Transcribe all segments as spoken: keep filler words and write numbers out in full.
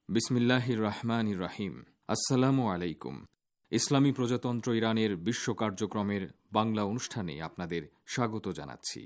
বিসমিল্লাহির রহমানির রহিম। আসসালামু আলাইকুম। ইসলামী প্রজাতন্ত্র ইরানের বিশ্ব কার্যক্রমের বাংলা অনুষ্ঠানে আপনাদের স্বাগত জানাচ্ছি।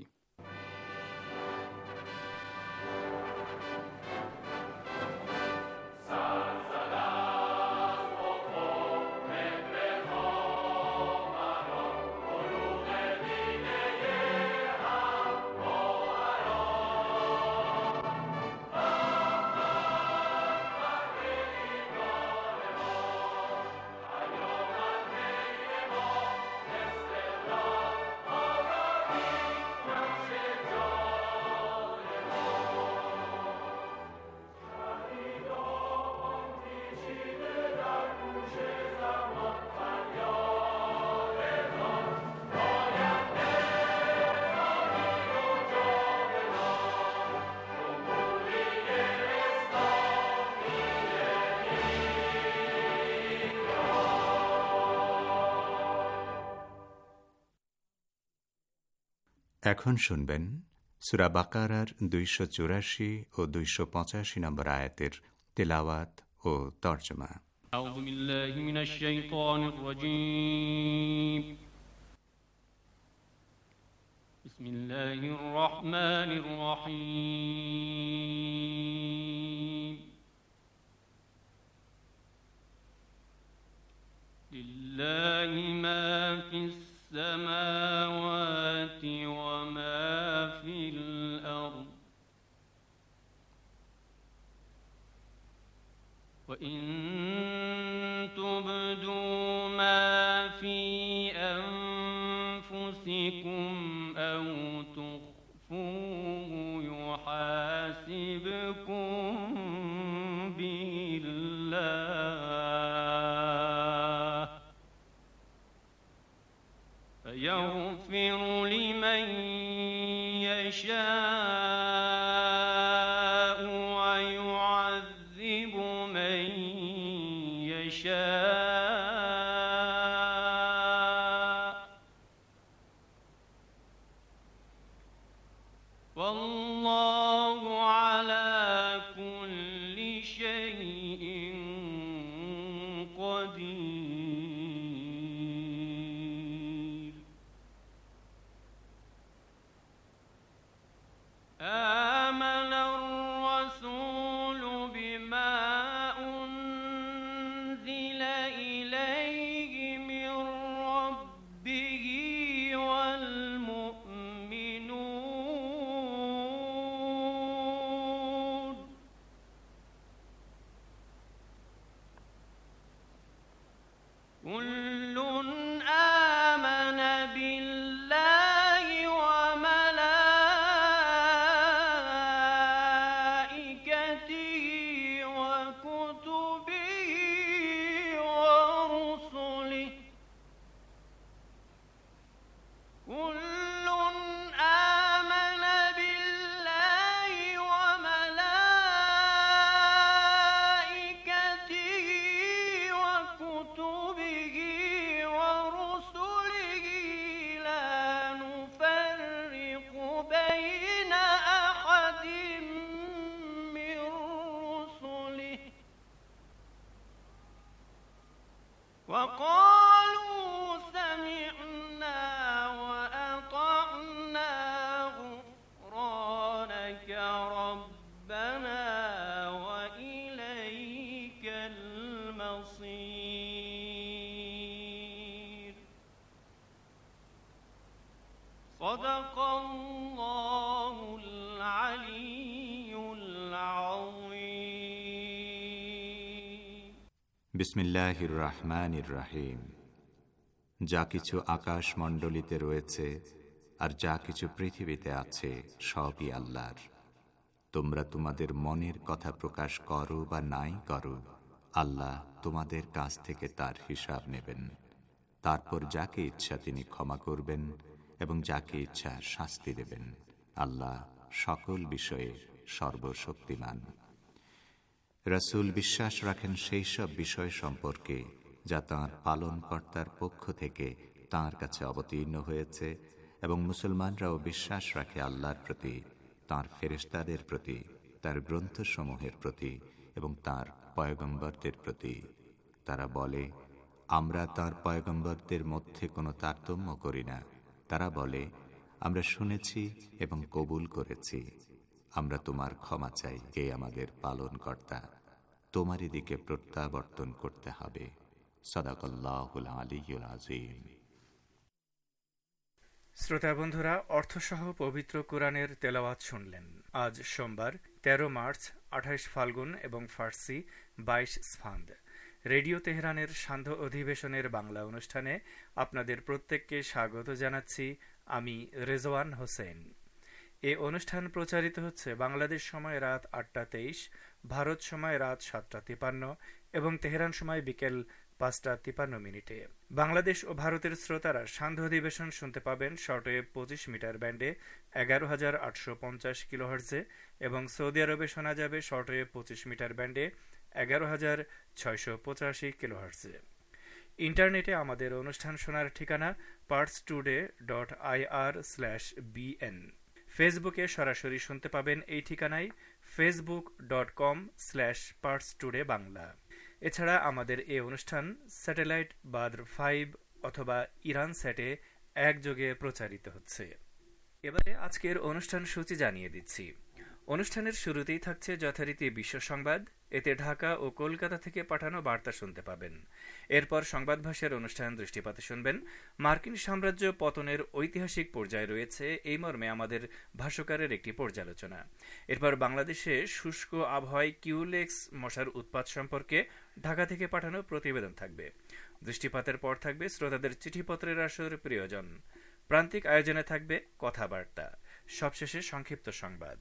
এখন শুনবেন সূরা বাকারার দুইশো চুরাশি ও দুইশো পঁচাশি নম্বর আয়াতের তেলাওয়াত ও তর্জমা। আউযু বিল্লাহি মিনাশ শাইতানির রাজীম। বিসমিল্লাহির রহমানির রহিম। লিল্লাহি মা ফিস السماوات وما في الأرض وإن تبدوا ما في أنفسكم أو تخفوه يحاسبكم به الله يغفر لمن يشاء ويعذب من يشاء والله على كل شيء قدير. آمن الرسول بما أنزل إليه من ربه والمؤمنون كل آمن بالله وقالوا سمعنا وأطعنا غفرانك ربنا وإليك المصير. صدق الله العلي العظيم. বিসমিল্লাহির রহমানির রহিম। যা কিছু আকাশ মণ্ডলীতে রয়েছে আর যা কিছু পৃথিবীতে আছে সবই আল্লাহর। তোমরা তোমাদের মনের কথা প্রকাশ করো বা নাই করো, আল্লাহ তোমাদের কাছ থেকে তার হিসাব নেবেন। তারপর যাকে ইচ্ছা তিনি ক্ষমা করবেন এবং যাকে ইচ্ছা শাস্তি দেবেন। আল্লাহ সকল বিষয়ে সর্বশক্তিমান। রাসূল বিশ্বাস রাখেন সেই সব বিষয় সম্পর্কে যা তাঁর পালনকর্তার পক্ষ থেকে তাঁর কাছে অবতীর্ণ হয়েছে, এবং মুসলমানরাও বিশ্বাস রাখে আল্লাহর প্রতি, তাঁর ফেরেশতাদের প্রতি, তার গ্রন্থসমূহের প্রতি এবং তাঁর পয়গম্বরদের প্রতি। তারা বলে, আমরা তাঁর পয়গম্বরদের মধ্যে কোনো তারতম্য করি না। তারা বলে, আমরা শুনেছি এবং কবুল করেছি। আমরা তোমার ক্ষমা চাই, কে আমাদের পালনকর্তা। তোমারই দিকে প্রত্যাবর্তন করতে হবে। সাদাকাল্লাহুল আলিয়্যুল আযীম। শ্রোতা বন্ধুরা, অর্থসহ পবিত্র কুরআনের তেলাওয়াত শুনলেন। আজ সোমবার তেরো মার্চ, আঠাইশ ফাল্গুন এবং ফার্সি বাইশ স্ফান্দ। রেডিও তেহরানের সান্ধ্য অধিবেশনের বাংলা অনুষ্ঠানে আপনাদের প্রত্যেককে স্বাগত জানাচ্ছি। আমি রেজওয়ান হোসেন। এ অনুষ্ঠান প্রচারিত হচ্ছে বাংলাদেশ সময় রাত আটটা তেইশ, ভারত সময় রাত সাতটা তিপান্ন এবং তেহরান সময় বিকেল পাঁচটা তিপান্ন মিনিটে। বাংলাদেশ ও ভারতের শ্রোতারা সান্ধ্য অধিবেশন শুনতে পাবেন শর্টওয়েভ পঁচিশ মিটার ব্যান্ডে এগারো হাজার আটশো পঞ্চাশ কিলোহার্টজে এবং সৌদি আরবে শোনা যাবে শর্টওয়েভ পঁচিশ মিটার ব্যান্ডে এগারো হাজার ছয়শো পঁচাশি কিলোহার্টজে। ইন্টারনেটে আমাদের অনুষ্ঠান শোনার ঠিকানা Pars today dot I R slash BN. ফেসবুকে সরাসরি শুনতে পাবেন এই ঠিকানায় Facebook dot com slash Pars today Bangla. এছাড়া আমাদের এই অনুষ্ঠান স্যাটেলাইট বাদ্র ফাইভ অথবা ইরান স্যাটে একযোগে প্রচারিত হচ্ছে। এবারে আজকের অনুষ্ঠান সূচি জানিয়ে দিচ্ছি। অনুষ্ঠানের শুরুতেই থাকছে যথারীতি বিশ্ব সংবাদ। এতে ঢাকা ও কলকাতা থেকে পাঠানো বার্তা শুনতে পাবেন। এরপর সংবাদ ভাষার অনুষ্ঠান দৃষ্টিপাতে শুনবেন। মার্কিন সাম্রাজ্য পতনের ঐতিহাসিক পর্যায়ে রয়েছে, এই মর্মে আমাদের ভাষ্যকারের একটি পর্যালোচনা। এরপর বাংলাদেশে শুষ্ক আবহাওয়ায় কিউলেক্স মশার উৎপাত সম্পর্কে ঢাকা থেকে পাঠানো প্রতিবেদন থাকবে। দৃষ্টিপাতের পর থাকবে শ্রোতাদের চিঠিপত্রের আসর প্রিয়জন। প্রান্তিক আয়োজনে থাকবে কথাবার্তা। সবশেষে সংক্ষিপ্ত সংবাদ।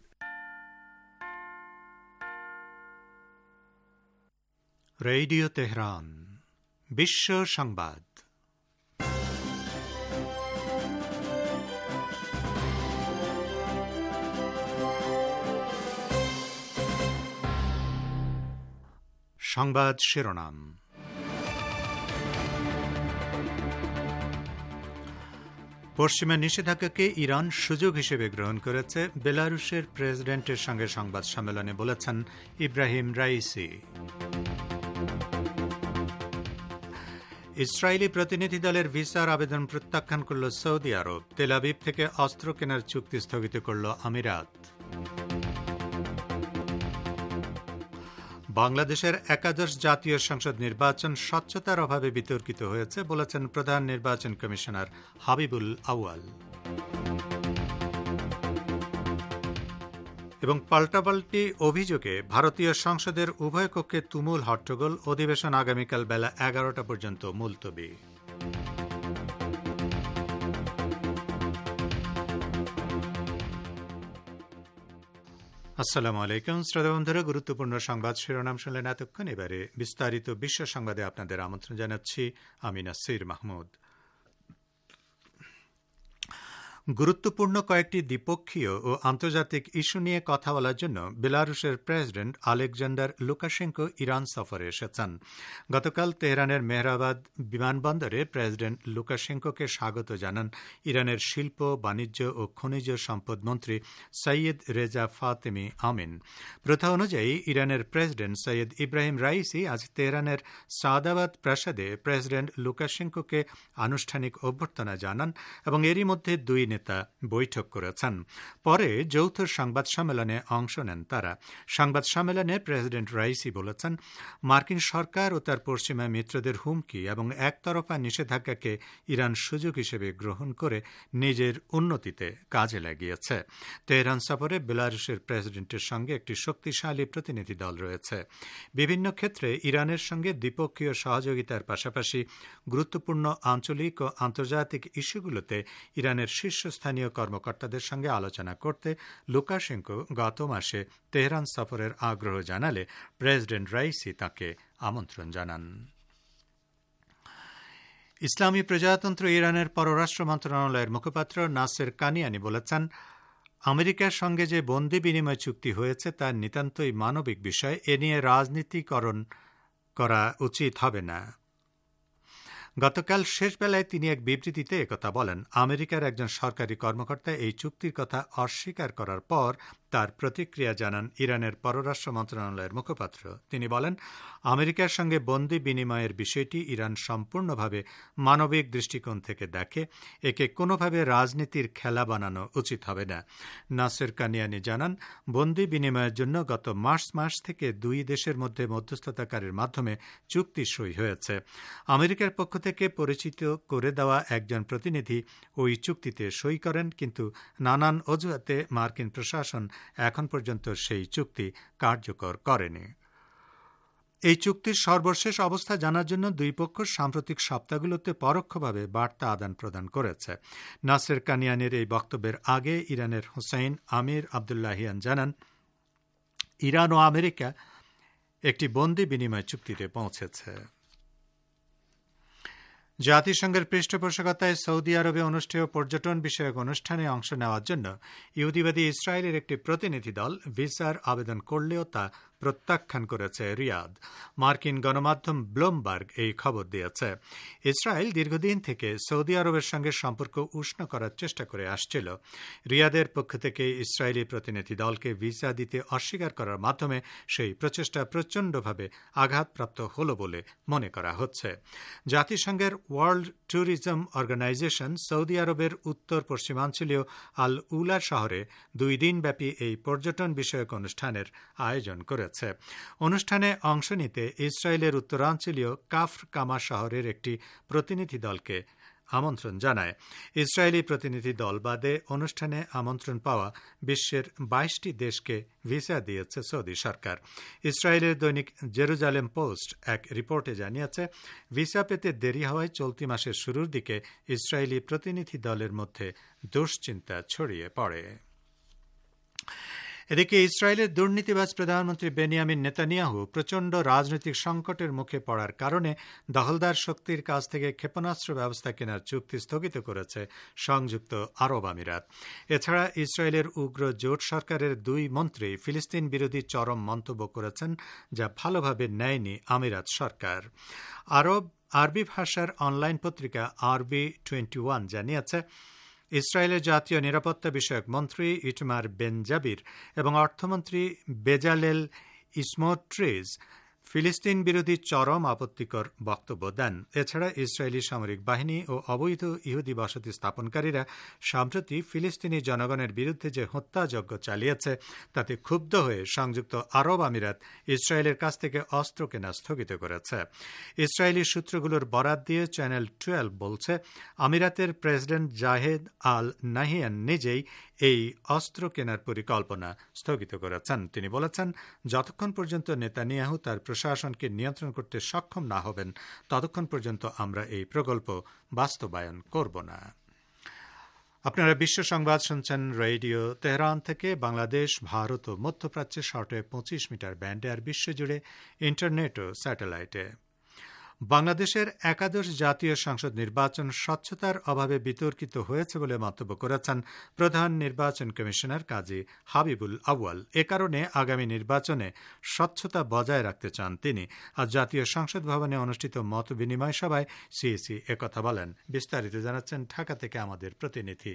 রেডিও তেহরান বিশ্ব সংবাদ। সংবাদ শিরোনাম। পশ্চিমা নিষেধাজ্ঞাকে ইরান সুযোগ হিসেবে গ্রহণ করেছে, বেলারুশের প্রেসিডেন্টের সঙ্গে সংবাদ সম্মেলনে বলেছেন ইব্রাহিম রাইসি। ইসরায়েলি প্রতিনিধি দলের ভিসার আবেদন প্রত্যাখ্যান করল সৌদি আরব। তেল আবিব থেকে অস্ত্র কেনার চুক্তি স্থগিত করল আমিরাত। বাংলাদেশের একাদশ জাতীয় সংসদ নির্বাচন স্বচ্ছতার অভাবে বিতর্কিত হয়েছে বলেছেন প্রধান নির্বাচন কমিশনার হাবিবুল আউয়াল। এবং পাল্টাপাল্টি অভিযোগে ভারতীয় সংসদের উভয় কক্ষে তুমুল হট্টগোল। অধিবেশন আগামীকাল বেলা এগারোটা পর্যন্ত মুলতবি। আসসালামু আলাইকুম শ্রোতা বন্ধুরা, গুরুত্বপূর্ণ সংবাদ শিরোনাম শুনলেন এতক্ষণ। এবারে বিস্তারিত বিশ্ব সংবাদে আপনাদের আমন্ত্রণ জানাচ্ছি। আমি নাসির মাহমুদ। গুরুত্বপূর্ণ কয়েকটি দ্বিপক্ষীয় ও আন্তর্জাতিক ইস্যু নিয়ে কথা বলার জন্য বেলারুশের প্রেসিডেন্ট আলেকজান্ডার লুকাশেঙ্কো ইরান সফরে এসেছেন। গতকাল তেহরানের মেহরাবাদ বিমানবন্দরে প্রেসিডেন্ট লুকাশেঙ্কোকে স্বাগত জানান ইরানের শিল্প, বাণিজ্য ও খনিজ সম্পদ মন্ত্রী সৈয়দ রেজা ফাতেমি আমিন। প্রথা অনুযায়ী ইরানের প্রেসিডেন্ট সৈয়দ ইব্রাহিম রাইসি আজ তেহরানের সাদাবাদ প্রাসাদে প্রেসিডেন্ট লুকাশেঙ্কোকে আনুষ্ঠানিক অভ্যর্থনা জানান এবং এরই মধ্যে দুই নেতা বৈঠক করেছেন। পরে যৌথ সংবাদ সম্মেলনে অংশ নেন তারা। সংবাদ সম্মেলনে প্রেসিডেন্ট রাইসি বলেছেন, মার্কিন সরকার ও তার পশ্চিমা মিত্রদের হুমকি এবং একতরফা নিষেধাজ্ঞাকে ইরান সুযোগ হিসেবে গ্রহণ করে নিজের উন্নতিতে কাজে লাগিয়েছে। তেহরান সফরে বেলারুশের প্রেসিডেন্টের সঙ্গে একটি শক্তিশালী প্রতিনিধি দল রয়েছে। বিভিন্ন ক্ষেত্রে ইরানের সঙ্গে দ্বিপক্ষীয় সহযোগিতার পাশাপাশি গুরুত্বপূর্ণ আঞ্চলিক ও আন্তর্জাতিক ইস্যুগুলোতে ইরানের শীর্ষস্থানীয় কর্মকর্তাদের সঙ্গে আলোচনা করতে লুকাশেঙ্কো গত মাসে তেহরান সফরের আগ্রহ জানালে প্রেসিডেন্ট রাইসি তাকে আমন্ত্রণ জানান। ইসলামী প্রজাতন্ত্র ইরানের পররাষ্ট্র মন্ত্রণালয়ের মুখপাত্র নাসের কানিয়ানি বলেছেন, আমেরিকার সঙ্গে যে বন্দি বিনিময় চুক্তি হয়েছে তা নিতান্তই মানবিক বিষয়। এ নিয়ে রাজনীতিকরণ করা উচিত হবে না। গতকাল শেষ বেলায় তিনি এক বিবৃতিতে একথা বলেন। আমেরিকার একজন সরকারি কর্মকর্তা এই চুক্তির কথা অস্বীকার করার পর তার প্রতিক্রিয়া জানান ইরানের পররাষ্ট্র মন্ত্রণালয়ের মুখপাত্র। তিনি বলেন, আমেরিকার সঙ্গে বন্দি বিনিময়ের বিষয়টি ইরান সম্পূর্ণভাবে মানবিক দৃষ্টিকোণ থেকে দেখে। একে কোনোভাবে রাজনীতির খেলা বানানো উচিত হবে না। নাসের কানিয়ানি জানান, বন্দি বিনিময়ের জন্য গত মার্চ মাস থেকে দুই দেশের মধ্যে মধ্যস্থতাকারীর মাধ্যমে চুক্তি সই হয়েছে। আমেরিকার পক্ষ থেকে পরিচিত করে দেওয়া একজন প্রতিনিধি ওই চুক্তিতে সই করেন, কিন্তু নানান অজুহাতে মার্কিন প্রশাসন এখন পর্যন্ত সেই চুক্তি কার্যকর করেনি। এই চুক্তির সর্বশেষ অবস্থা জানার জন্য দুই পক্ষ সাম্প্রতিক সপ্তাহগুলোতে পরোক্ষভাবে বার্তা আদান প্রদান করেছে। নাসের কানিয়ানির এই বক্তব্যের আগে ইরানের হুসাইন আমির আবদুল্লাহিয়ান জানান, ইরান ও আমেরিকা একটি বন্দি বিনিময় চুক্তিতে পৌঁছেছে। জাতিসংঘের পৃষ্ঠপোষকতায় সৌদি আরবে অনুষ্ঠেয় পর্যটন বিষয়ক অনুষ্ঠানে অংশ নেওয়ার জন্য ইহুদিবাদী ইসরায়েলের একটি প্রতিনিধি দল ভিসার আবেদন করলেও তা প্রত্যাখ্যান করেছে রিয়াদ। মার্কিন গণমাধ্যম ব্লুমবার্গ এই খবর দিয়েছে। ইসরায়েল দীর্ঘদিন থেকে সৌদি আরবের সঙ্গে সম্পর্ক উষ্ণ করার চেষ্টা করে আসছিল। রিয়াদের পক্ষ থেকে ইসরায়েলি প্রতিনিধি দলকে ভিসা দিতে অস্বীকার করার মাধ্যমে সেই প্রচেষ্টা প্রচণ্ডভাবে আঘাতপ্রাপ্ত হল বলে মনে করা হচ্ছে। জাতিসংঘের ওয়ার্ল্ড ট্যুরিজম অর্গানাইজেশন সৌদি আরবের উত্তর পশ্চিমাঞ্চলীয় আল উলা শহরে দুই দিনব্যাপী এই পর্যটন বিষয়ক অনুষ্ঠানের আয়োজন করেছে। অনুষ্ঠানে অংশ নিতে ইসরায়েলের উত্তরাঞ্চলীয় কাফর কামা শহরের একটি প্রতিনিধি দলকে আমন্ত্রণ জানায়। ইসরায়েলি প্রতিনিধি দল বাদে অনুষ্ঠানে আমন্ত্রণ পাওয়া বিশ্বের বাইশটি দেশকে ভিসা দিয়েছে সৌদি সরকার। ইসরায়েলের দৈনিক জেরুজালেম পোস্ট এক রিপোর্টে জানিয়েছে, ভিসা পেতে দেরি হওয়ায় চলতি মাসের শুরুর দিকে ইসরায়েলি প্রতিনিধি দলের মধ্যে দুশ্চিন্তা ছড়িয়ে পড়ে। এদিকে ইসরায়েলের দুর্নীতিবাজ প্রধানমন্ত্রী বেনিয়ামিন নেতানিয়াহু প্রচণ্ড রাজনৈতিক সংকটের মুখে পড়ার কারণে দখলদার শক্তির কাছ থেকে ক্ষেপণাস্ত্র ব্যবস্থা কেনার চুক্তি স্থগিত করেছে সংযুক্ত আরব আমিরাত। এছাড়া ইসরায়েলের উগ্র জোট সরকারের দুই মন্ত্রী ফিলিস্তিন বিরোধী চরম মন্তব্য করেছেন, যা ভালোভাবে নেয়নি আমিরাত সরকার। আরব আরবি ভাষার অনলাইন পত্রিকা আরবি টোয়েন্টি ওয়ান জানিয়েছে, ইসরায়েলের জাতীয় নিরাপত্তা বিষয়ক মন্ত্রী ইটমার বেন জাবির এবং অর্থমন্ত্রী বেজালেল ইসমোট্রিজ ফিলিস্তিন বিরোধী চরম আপত্তিকর বক্তব্য দেন। এছাড়া ইসরায়েলি সামরিক বাহিনী ও অবৈধ ইহুদি বসতি স্থাপনকারীরা সম্প্রতি ফিলিস্তিনি জনগণের বিরুদ্ধে যে হত্যাযজ্ঞ চালিয়েছে তাতে ক্ষুব্ধ হয়ে সংযুক্ত আরব আমিরাত ইসরায়েলের কাছ থেকে অস্ত্র কেনা স্থগিত করেছে। ইসরায়েলি সূত্রগুলোর বরাত দিয়ে চ্যানেল টুয়েলভ বলছে, আমিরাতের প্রেসিডেন্ট জাহেদ আল নাহিয়ান নিজেই এই অস্ত্র কেনার পরিকল্পনা স্থগিত করেছেন। তিনি বলেছেন, যতক্ষণ পর্যন্ত নেতানিয়াহু তার প্রশাসনকে নিয়ন্ত্রণ করতে সক্ষম না হবেন ততক্ষণ পর্যন্ত আমরা এই প্রকল্প বাস্তবায়ন করব না। আপনারা বিশ্ব সংবাদ শুনছেন রেডিও তেহরান থেকে। বাংলাদেশ, ভারত ও মধ্যপ্রাচ্যে শর্টওয়েভ পঁচিশ মিটার ব্যান্ডে আর বিশ্বজুড়ে ইন্টারনেট ও স্যাটেলাইটে। বাংলাদেশের একাদশ জাতীয় সংসদ নির্বাচন স্বচ্ছতার অভাবে বিতর্কিত হয়েছে বলে মন্তব্য করেছেন প্রধান নির্বাচন কমিশনার কাজী হাবিবুল আউয়াল। এ কারণে আগামী নির্বাচনে স্বচ্ছতা বজায় রাখতে চান তিনি। আজ জাতীয় সংসদ ভবনে অনুষ্ঠিত মত বিনিময় সভায় সিইসি একথা বলেন। বিস্তারিত জানাচ্ছেন ঢাকা থেকে আমাদের প্রতিনিধি।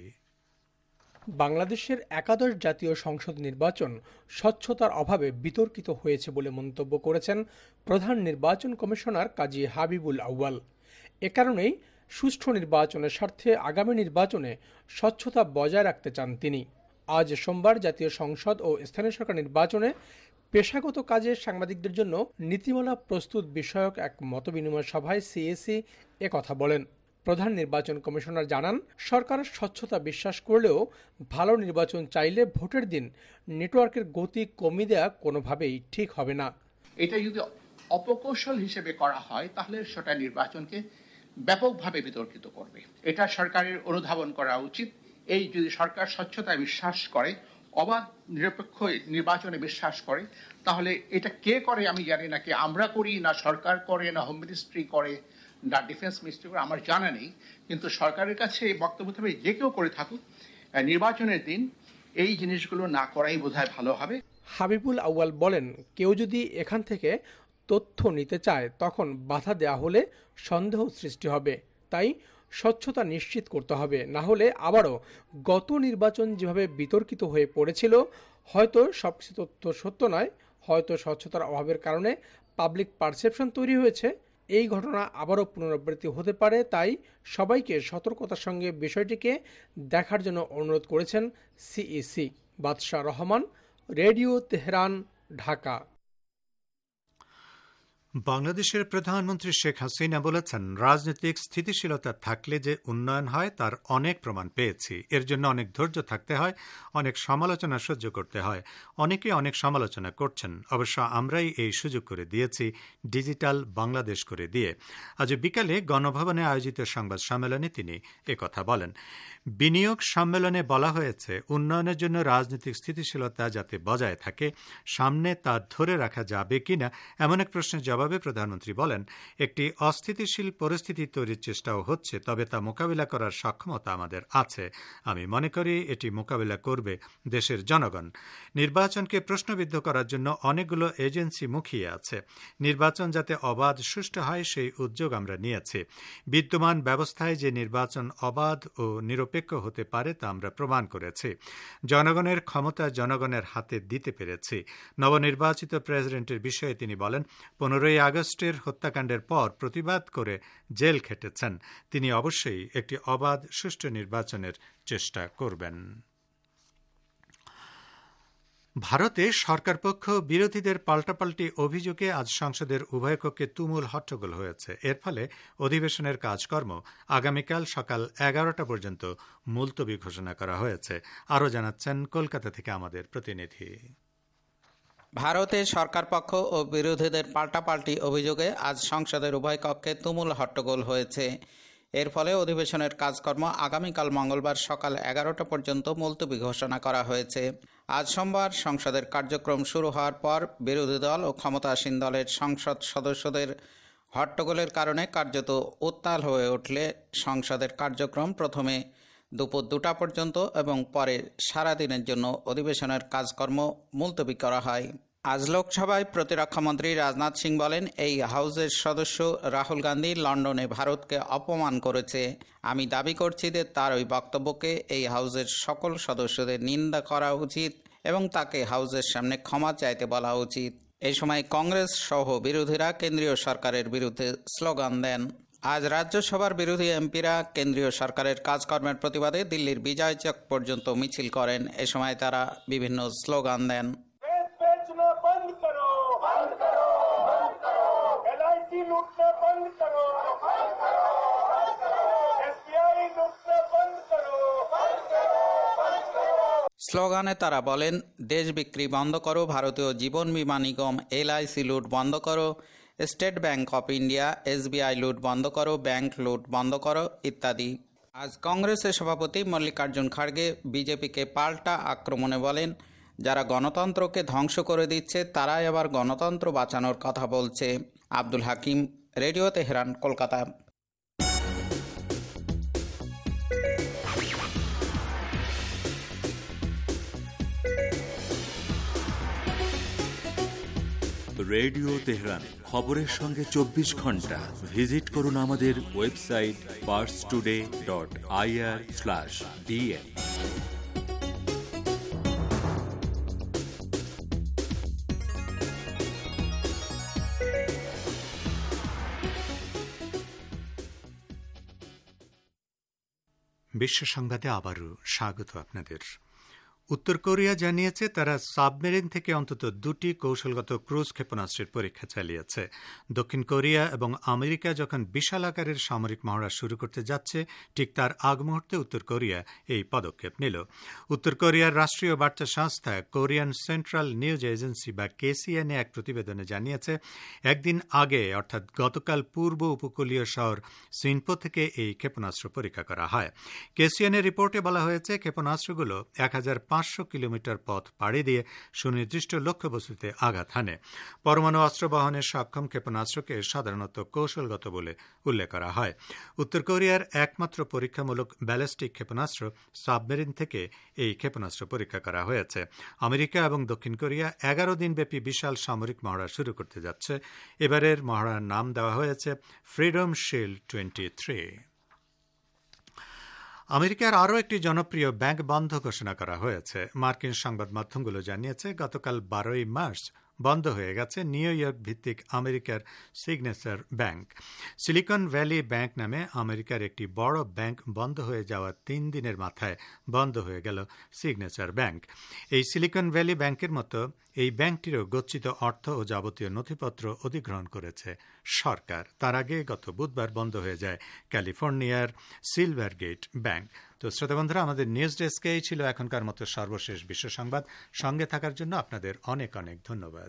বাংলাদেশের একাদশ জাতীয় সংসদ নির্বাচন স্বচ্ছতার অভাবে বিতর্কিত হয়েছে বলে মন্তব্য করেছেন প্রধান নির্বাচন কমিশনার কাজী হাবিবুল আউয়াল। এ কারণেই সুষ্ঠু নির্বাচনের স্বার্থে আগামী নির্বাচনে স্বচ্ছতা বজায় রাখতে চান তিনি। আজ সোমবার জাতীয় সংসদ ও স্থানীয় সরকার নির্বাচনে পেশাগত কাজে সাংবাদিকদের জন্য নীতিমালা প্রস্তুত বিষয়ক এক মতবিনিময় সভায় সিএসি একথা বলেন। প্রধান নির্বাচন কমিশনার জানান, সরকার স্বচ্ছতা বিশ্বাস করলেও ভালো নির্বাচন চাইলে ভোটের দিন নেটওয়ার্কের গতি কমিয়ে দেওয়া কোনোভাবেই ঠিক হবে না। এটা যদি অপকৌশল হিসেবে করা হয় তাহলে সেটা নির্বাচনকে ব্যাপকভাবে বিতর্কিত করবে। এটা সরকারের অনুধাবন করা উচিত। এই যদি সরকার স্বচ্ছতায় বিশ্বাস করে, অবাধ নিরপেক্ষ নির্বাচনে বিশ্বাস করে, তাহলে এটা কে করে আমি জানি না, কি আমরা করি না সরকার করে না হোম মিনিস্ট্রি করে না ডিফেন্স মিনিস্ট্রি করে আমার জানা নেই, কিন্তু সরকারের কাছে এই বক্তব্য থাকবে যে কেউ করে থাকুক নির্বাচনের দিন এই জিনিসগুলো না করাই বোধহয় ভালো হবে। হাবিবুল আউয়াল বলেন, কেউ যদি এখান থেকে তথ্য নিতে চায় তখন বাধা দেওয়া হলে সন্দেহ সৃষ্টি হবে, তাই স্বচ্ছতা নিশ্চিত করতে হবে, না হলে আবারও গত নির্বাচন যেভাবে বিতর্কিত হয়ে পড়েছিল হয়তো সবকিছু তথ্য সত্য নয়, হয়তো স্বচ্ছতার অভাবের কারণে পাবলিক পারসেপশন তৈরি হয়েছে। এই ঘটনা আবারও পুনরাবৃত্তি হতে পারে, তাই সবাইকে সতর্কতার সঙ্গে বিষয়টিকে দেখার জন্য অনুরোধ করেছেন সিইসি। বাদশাহ রহমান, রেডিও তেহরান, ঢাকা। বাংলাদেশের প্রধানমন্ত্রী শেখ হাসিনা বলেছেন, রাজনৈতিক স্থিতিশীলতা থাকলে যে উন্নয়ন হয় তার অনেক প্রমাণ পেয়েছি। এর জন্য অনেক ধৈর্য থাকতে হয়, অনেক সমালোচনা সহ্য করতে হয়। অনেকে অনেক সমালোচনা করছেন, অবশ্য আমরাই এই সুযোগ করে দিয়েছি ডিজিটাল বাংলাদেশ করে দিয়ে। আজ বিকালে গণভবনে আয়োজিত সংবাদ সম্মেলনে তিনি একথা বলেন। বিনিয়োগ সম্মেলনে বলা হয়েছে, উন্নয়নের জন্য রাজনৈতিক স্থিতিশীলতা যাতে বজায় থাকে, সামনে তা ধরে রাখা যাবে কিনা এমন এক প্রশ্নের জবাবে প্রধানমন্ত্রী বলেন, একটি অস্থিতিশীল পরিস্থিতি তৈরির চেষ্টাও হচ্ছে, তবে তা মোকাবিলা করার সক্ষমতা আমাদের আছে। আমি মনে করি এটি মোকাবিলা করবে দেশের জনগণ। নির্বাচনকে প্রশ্নবিদ্ধ করার জন্য অনেকগুলো এজেন্সি মুখিয়ে আছে। নির্বাচন যাতে অবাধ সুষ্ঠু হয় সেই উদ্যোগ আমরা নিয়েছি। বিদ্যমান ব্যবস্থায় যে নির্বাচন অবাধ ও নিরপেক্ষ হতে পারে তা আমরা প্রমাণ করেছি। জনগণের ক্ষমতা জনগণের হাতে দিতে পেরেছি। নবনির্বাচিত প্রেসিডেন্টের বিষয়ে তিনি বলেন, পনেরোই আগস্টের হত্যাকাণ্ডের পর প্রতিবাদ করে জেল খেটেছেন। তিনি অবশ্যই একটি অবাধ সুষ্ঠু নির্বাচনের চেষ্টা করবেন। ভারতে সরকারপক্ষ বিরোধীদের পাল্টাপাল্টি অভিযোগে আজ সংসদের উভয় কক্ষে তুমুল হট্টগোল হয়েছে। এর ফলে অধিবেশনের কাজকর্ম আগামীকাল সকাল এগারোটা পর্যন্ত মুলতবি ঘোষণা করা হয়েছে। আরও জানাচ্ছেন কলকাতা থেকে আমাদের প্রতিনিধি। ভারতে সরকারপক্ষ ও বিরোধীদের পাল্টাপাল্টি অভিযোগে আজ সংসদের উভয় কক্ষে তুমুল হট্টগোল হয়েছে। এর ফলে অধিবেশনের কাজকর্ম আগামীকাল মঙ্গলবার সকাল এগারোটা পর্যন্ত মুলতবি ঘোষণা করা হয়েছে। আজ সোমবার সংসদের কার্যক্রম শুরু হওয়ার পর বিরোধী দল ও ক্ষমতাসীন দলের সংসদ সদস্যদের হট্টগোলের কারণে কার্যত উত্তাল হয়ে উঠলে সংসদের কার্যক্রম প্রথমে দুপুর দুটা পর্যন্ত এবং পরে সারাদিনের জন্য অধিবেশনের কাজকর্ম মুলতবি করা হয়। আজ লোকসভায় প্রতিরক্ষামন্ত্রী রাজনাথ সিং বলেন, এই হাউসের সদস্য রাহুল গান্ধী লন্ডনে ভারতকে অপমান করেছে। আমি দাবি করছি যে তার ওই বক্তব্যকে এই হাউসের সকল সদস্যদের নিন্দা করা উচিত এবং তাকে হাউসের সামনে ক্ষমা চাইতে বলা উচিত। এই সময় কংগ্রেস সহ বিরোধীরা কেন্দ্রীয় সরকারের বিরুদ্ধে স্লোগান দেন। আজ রাজ্যসভার বিরোধী এমপিরা কেন্দ্রীয় সরকারের কাজকর্মের প্রতিবাদে দিল্লির বিজয় চক পর্যন্ত মিছিল করেন। এ সময় তারা বিভিন্ন স্লোগান দেন। স্লোগানে তারা বলেন, দেশ বিক্রি বন্ধ করো, ভারতীয় জীবন বীমা নিগম এলআইসি লুট বন্ধ করো, State Bank of India SBI লুট বন্ধ করো, ব্যাংক লুট বন্ধ করো ইত্যাদি। আজ কংগ্রেসের সভাপতি মল্লিকার্জুন খাড়গে বিজেপিকে পাল্টা আক্রমণে বলেন, যারা গণতন্ত্রকে ধ্বংস করে দিচ্ছে তারাই আবার গণতন্ত্র বাঁচানোর কথা বলছে। Abdul Hakim, radio Tehran, Kolkata. Radio Tehran, খবরের সঙ্গে চব্বিশ ঘন্টা। ভিজিট করুন আমাদের website Pars today dot IR slash DN. বিশ্ব সংবাদে আবারও স্বাগত আপনাদের। উত্তর কোরিয়া জানিয়েছে তারা সাবমেরিন থেকে অন্তত দুটি কৌশলগত ক্রুজ ক্ষেপণাস্ত্রের পরীক্ষা চালিয়েছে। দক্ষিণ কোরিয়া এবং আমেরিকা যখন বিশাল আকারের সামরিক মহড়া শুরু করতে যাচ্ছে, ঠিক তার আগ মুহূর্তে উত্তর কোরিয়া এই পদক্ষেপ নিল। উত্তর কোরিয়ার রাষ্ট্রীয় বার্তা সংস্থা কোরিয়ান সেন্ট্রাল নিউজ এজেন্সি বা কেসিএনএ এক প্রতিবেদনে জানিয়েছে, একদিন আগে অর্থাৎ গতকাল পূর্ব উপকূলীয় শহর সিনপো থেকে এই ক্ষেপণাস্ত্র পরীক্ষা করা হয়। কেসিএনএ রিপোর্টে বলা হয়েছে, ক্ষেপণাস্ত্রগুলো এক হাজার পাঁচশো কিলোমিটার পথ পাড়ি দিয়ে সুনির্দিষ্ট লক্ষ্যবস্তুতে আঘাত হানে। পরমাণু অস্ত্র বহনের সক্ষম ক্ষেপণাস্ত্রকে সাধারণত কৌশলগত বলে উল্লেখ করা হয়। উত্তর কোরিয়ার একমাত্র পরীক্ষামূলক ব্যালিস্টিক ক্ষেপণাস্ত্র সাবমেরিন থেকে এই ক্ষেপণাস্ত্র পরীক্ষা করা হয়েছে। আমেরিকা এবং দক্ষিণ কোরিয়া এগারো দিনব্যাপী বিশাল সামরিক মহড়া শুরু করতে যাচ্ছে। এবারের মহড়ার নাম দেওয়া হয়েছে ফ্রিডম শিল্ড টোয়েন্টি থ্রি। আমেরিকার আরও একটি জনপ্রিয় ব্যাংক বন্ধ ঘোষণা করা হয়েছে। মার্কিন সংবাদ মাধ্যমগুলো জানিয়েছে গতকাল বারোই মার্চ বন্ধ হয়ে গেছে নিউ ইয়র্ক ভিত্তিক আমেরিকার Signature Bank. Silicon Valley Bank নামে আমেরিকার একটি বড় ব্যাংক বন্ধ হয়ে যাওয়ার তিন দিনের মাথায় বন্ধ হয়ে গেল সিগনেচার ব্যাংক। এই সিলিকন ভ্যালি ব্যাংকের মতো এই ব্যাংকটিরও গচ্ছিত অর্থ ও যাবতীয় নথিপত্র অধিগ্রহণ করেছে সরকার। তার আগে গত বুধবার বন্ধ হয়ে যায় ক্যালিফোর্নিয়ার সিলভার গেট ব্যাংক। তো শ্রোতা বন্ধুরা, আমাদের নিউজ ডেস্কে এই ছিল এখনকার মতো সর্বশেষ বিশ্ব সংবাদ। সঙ্গে থাকার জন্য আপনাদের অনেক অনেক ধন্যবাদ।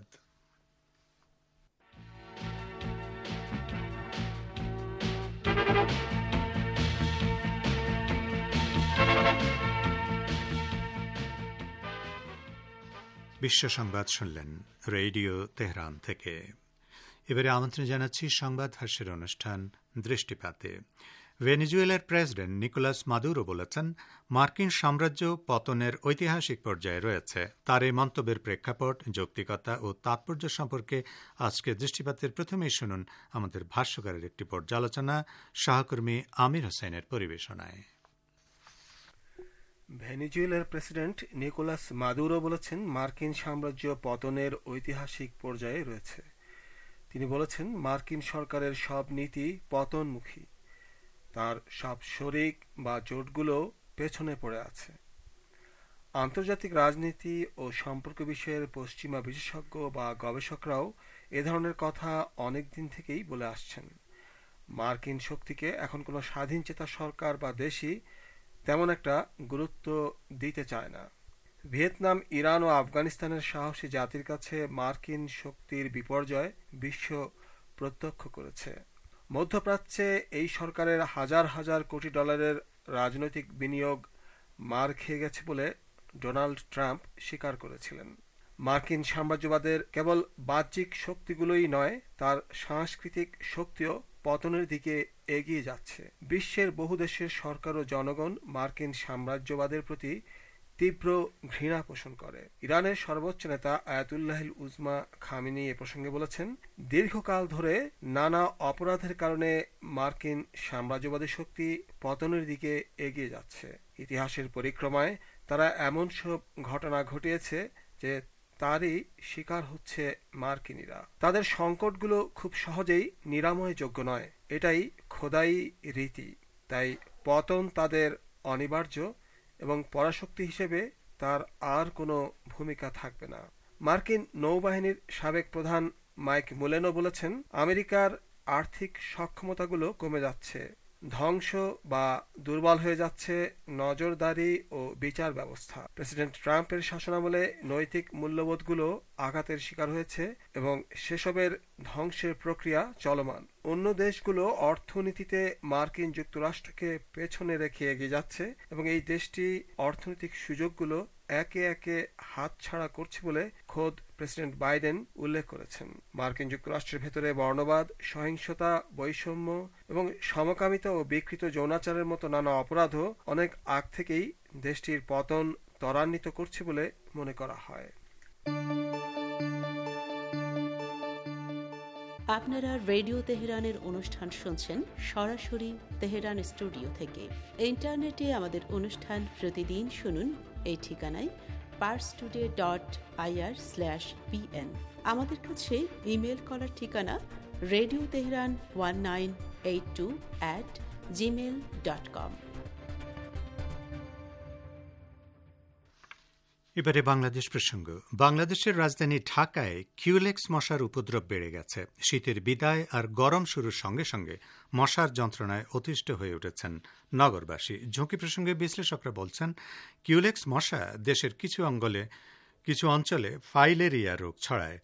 বিশ্ব সংবাদ শুনলেন রেডিও তেহরান থেকে। এবারে আমন্ত্রণ জানাচ্ছি সংবাদ ভাষ্যের অনুষ্ঠান দৃষ্টিপাতে। ভেনেজুয়েলার প্রেসিডেন্ট নিকোলাস মাদুরো বলেছেন, মার্কিন সাম্রাজ্য পতনের ঐতিহাসিক পর্যায়ে রয়েছে। তার এই মন্তব্যের প্রেক্ষাপট, যৌক্তিকতা ও তাৎপর্য সম্পর্কে আজকে দৃষ্টিপাতের প্রথমেই শুনুন আমাদের ভাষ্যকারের একটি পর্যালোচনা, সহকর্মী আমির হোসেনের পরিবেশনায়। ভেনেজুয়েলার প্রেসিডেন্ট নিকোলাস মাদুরো বলেছেন, মার্কিন সাম্রাজ্য পতনের ঐতিহাসিক পর্যায়ে রয়েছে। তিনি বলেছেন, মার্কিন সরকারের সব নীতি পতনমুখী। তার সব শরিক বা জোটগুলো পেছনে পড়ে আছে। আন্তর্জাতিক রাজনীতি ও সম্পর্ক বিষয়ের পশ্চিমা বিশেষজ্ঞ বা গবেষকরাও এ ধরনের কথা অনেক দিন থেকেই বলে আসছেন। মার্কিন শক্তিকে এখন কোনো স্বাধীনচেতা সরকার বা দেশই তেমন একটা গুরুত্ব দিতে চায় না। ভিয়েতনাম, ইরান ও আফগানিস্তানের সাহসী জাতির কাছে মার্কিন শক্তির বিপর্যয় বিশ্ব প্রত্যক্ষ করেছে। মধ্যপ্রাচ্যে এই সরকারের হাজার হাজার কোটি ডলারের রাজনৈতিক বিনিয়োগ মার খেয়ে গেছে বলে ডোনাল্ড ট্রাম্প স্বীকার করেছিলেন। মার্কিন সাম্রাজ্যবাদের কেবল বাহ্যিক শক্তিগুলোই নয়, তার সাংস্কৃতিক শক্তিও পতনের দিকে এগিয়ে যাচ্ছে। বিশ্বের বহু দেশের সরকার ও জনগণ মার্কিন সাম্রাজ্যবাদের প্রতি তীব্র ঘৃণা পোষণ করে। ইরানের সর্বোচ্চ নেতা আয়াতুল্লাহিল উজমা খামেনি এ প্রসঙ্গে বলেছেন, দীর্ঘকাল ধরে নানা অপরাধের কারণে মার্কিন সাম্রাজ্যবাদী শক্তি পতনের দিকে এগিয়ে যাচ্ছে। ইতিহাসের পরিক্রমায় তারা এমন সব ঘটনা ঘটিয়েছে যে তারই শিকার হচ্ছে মার্কিনীরা। তাদের সংকটগুলো খুব সহজেই নিরাময়যোগ্য নয়, এটাই খোদাই রীতি। তাই পতন তাদের অনিবার্য এবং পরাশক্তি হিসেবে তার আর কোনো ভূমিকা থাকবে না। মার্কিন নৌবাহিনীর সাবেক প্রধান মাইক মুলেনো বলেছেন, আমেরিকার আর্থিক সক্ষমতাগুলো কমে যাচ্ছে, ধ্বংস বা দুর্বল হয়ে যাচ্ছে নজরদারি ও বিচার ব্যবস্থা। প্রেসিডেন্ট ট্রাম্পের শাসনামলে নৈতিক মূল্যবোধগুলো আঘাতের শিকার হয়েছে এবং সেসবের ধ্বংসের প্রক্রিয়া চলমান। অন্য দেশগুলো অর্থনীতিতে মার্কিন যুক্তরাষ্ট্রকে পেছনে রেখে এগিয়ে যাচ্ছে এবং এই দেশটি অর্থনৈতিক সুযোগগুলো একে একে হাতছাড়া করছে বলে খোদ প্রেসিডেন্ট বাইডেন উল্লেখ করেছেন। মার্কিন যুক্তরাষ্ট্রের ভেতরে বর্ণবাদ, সহিংসতা, বৈষম্য এবং সমকামিতা ও বিকৃত যৌনাচারের মতো নানা অপরাধও অনেক আগ থেকেই দেশটির পতন ত্বরান্বিত করছে বলে মনে করা হয়। আপনারা রেডিও তেহরানের অনুষ্ঠান শুনছেন সরাসরি তেহরান স্টুডিও থেকে। ইন্টারনেটে আমাদের অনুষ্ঠান প্রতিদিন শুনুন এই ঠিকানায় Pars today dot IR slash BN. আমাদের কাছে ইমেল করার ঠিকানা radio Tehran one nine eight two at Gmail dot com. এবারে বাংলাদেশ প্রসঙ্গ। বাংলাদেশের রাজধানী ঢাকায় কিউলেক্স মশার উপদ্রব বেড়ে গেছে। শীতের বিদায় আর গরম শুরুর সঙ্গে সঙ্গে মশার যন্ত্রণায় অতিষ্ঠ হয়ে উঠেছেন নগরবাসী। ঝুঁকি প্রসঙ্গে বিশ্লেষকরা বলছেন, কিউলেক্স মশা দেশের কিছু অঙ্গলে কিছু অঞ্চলে ফাইলেরিয়া রোগ ছড়ায়।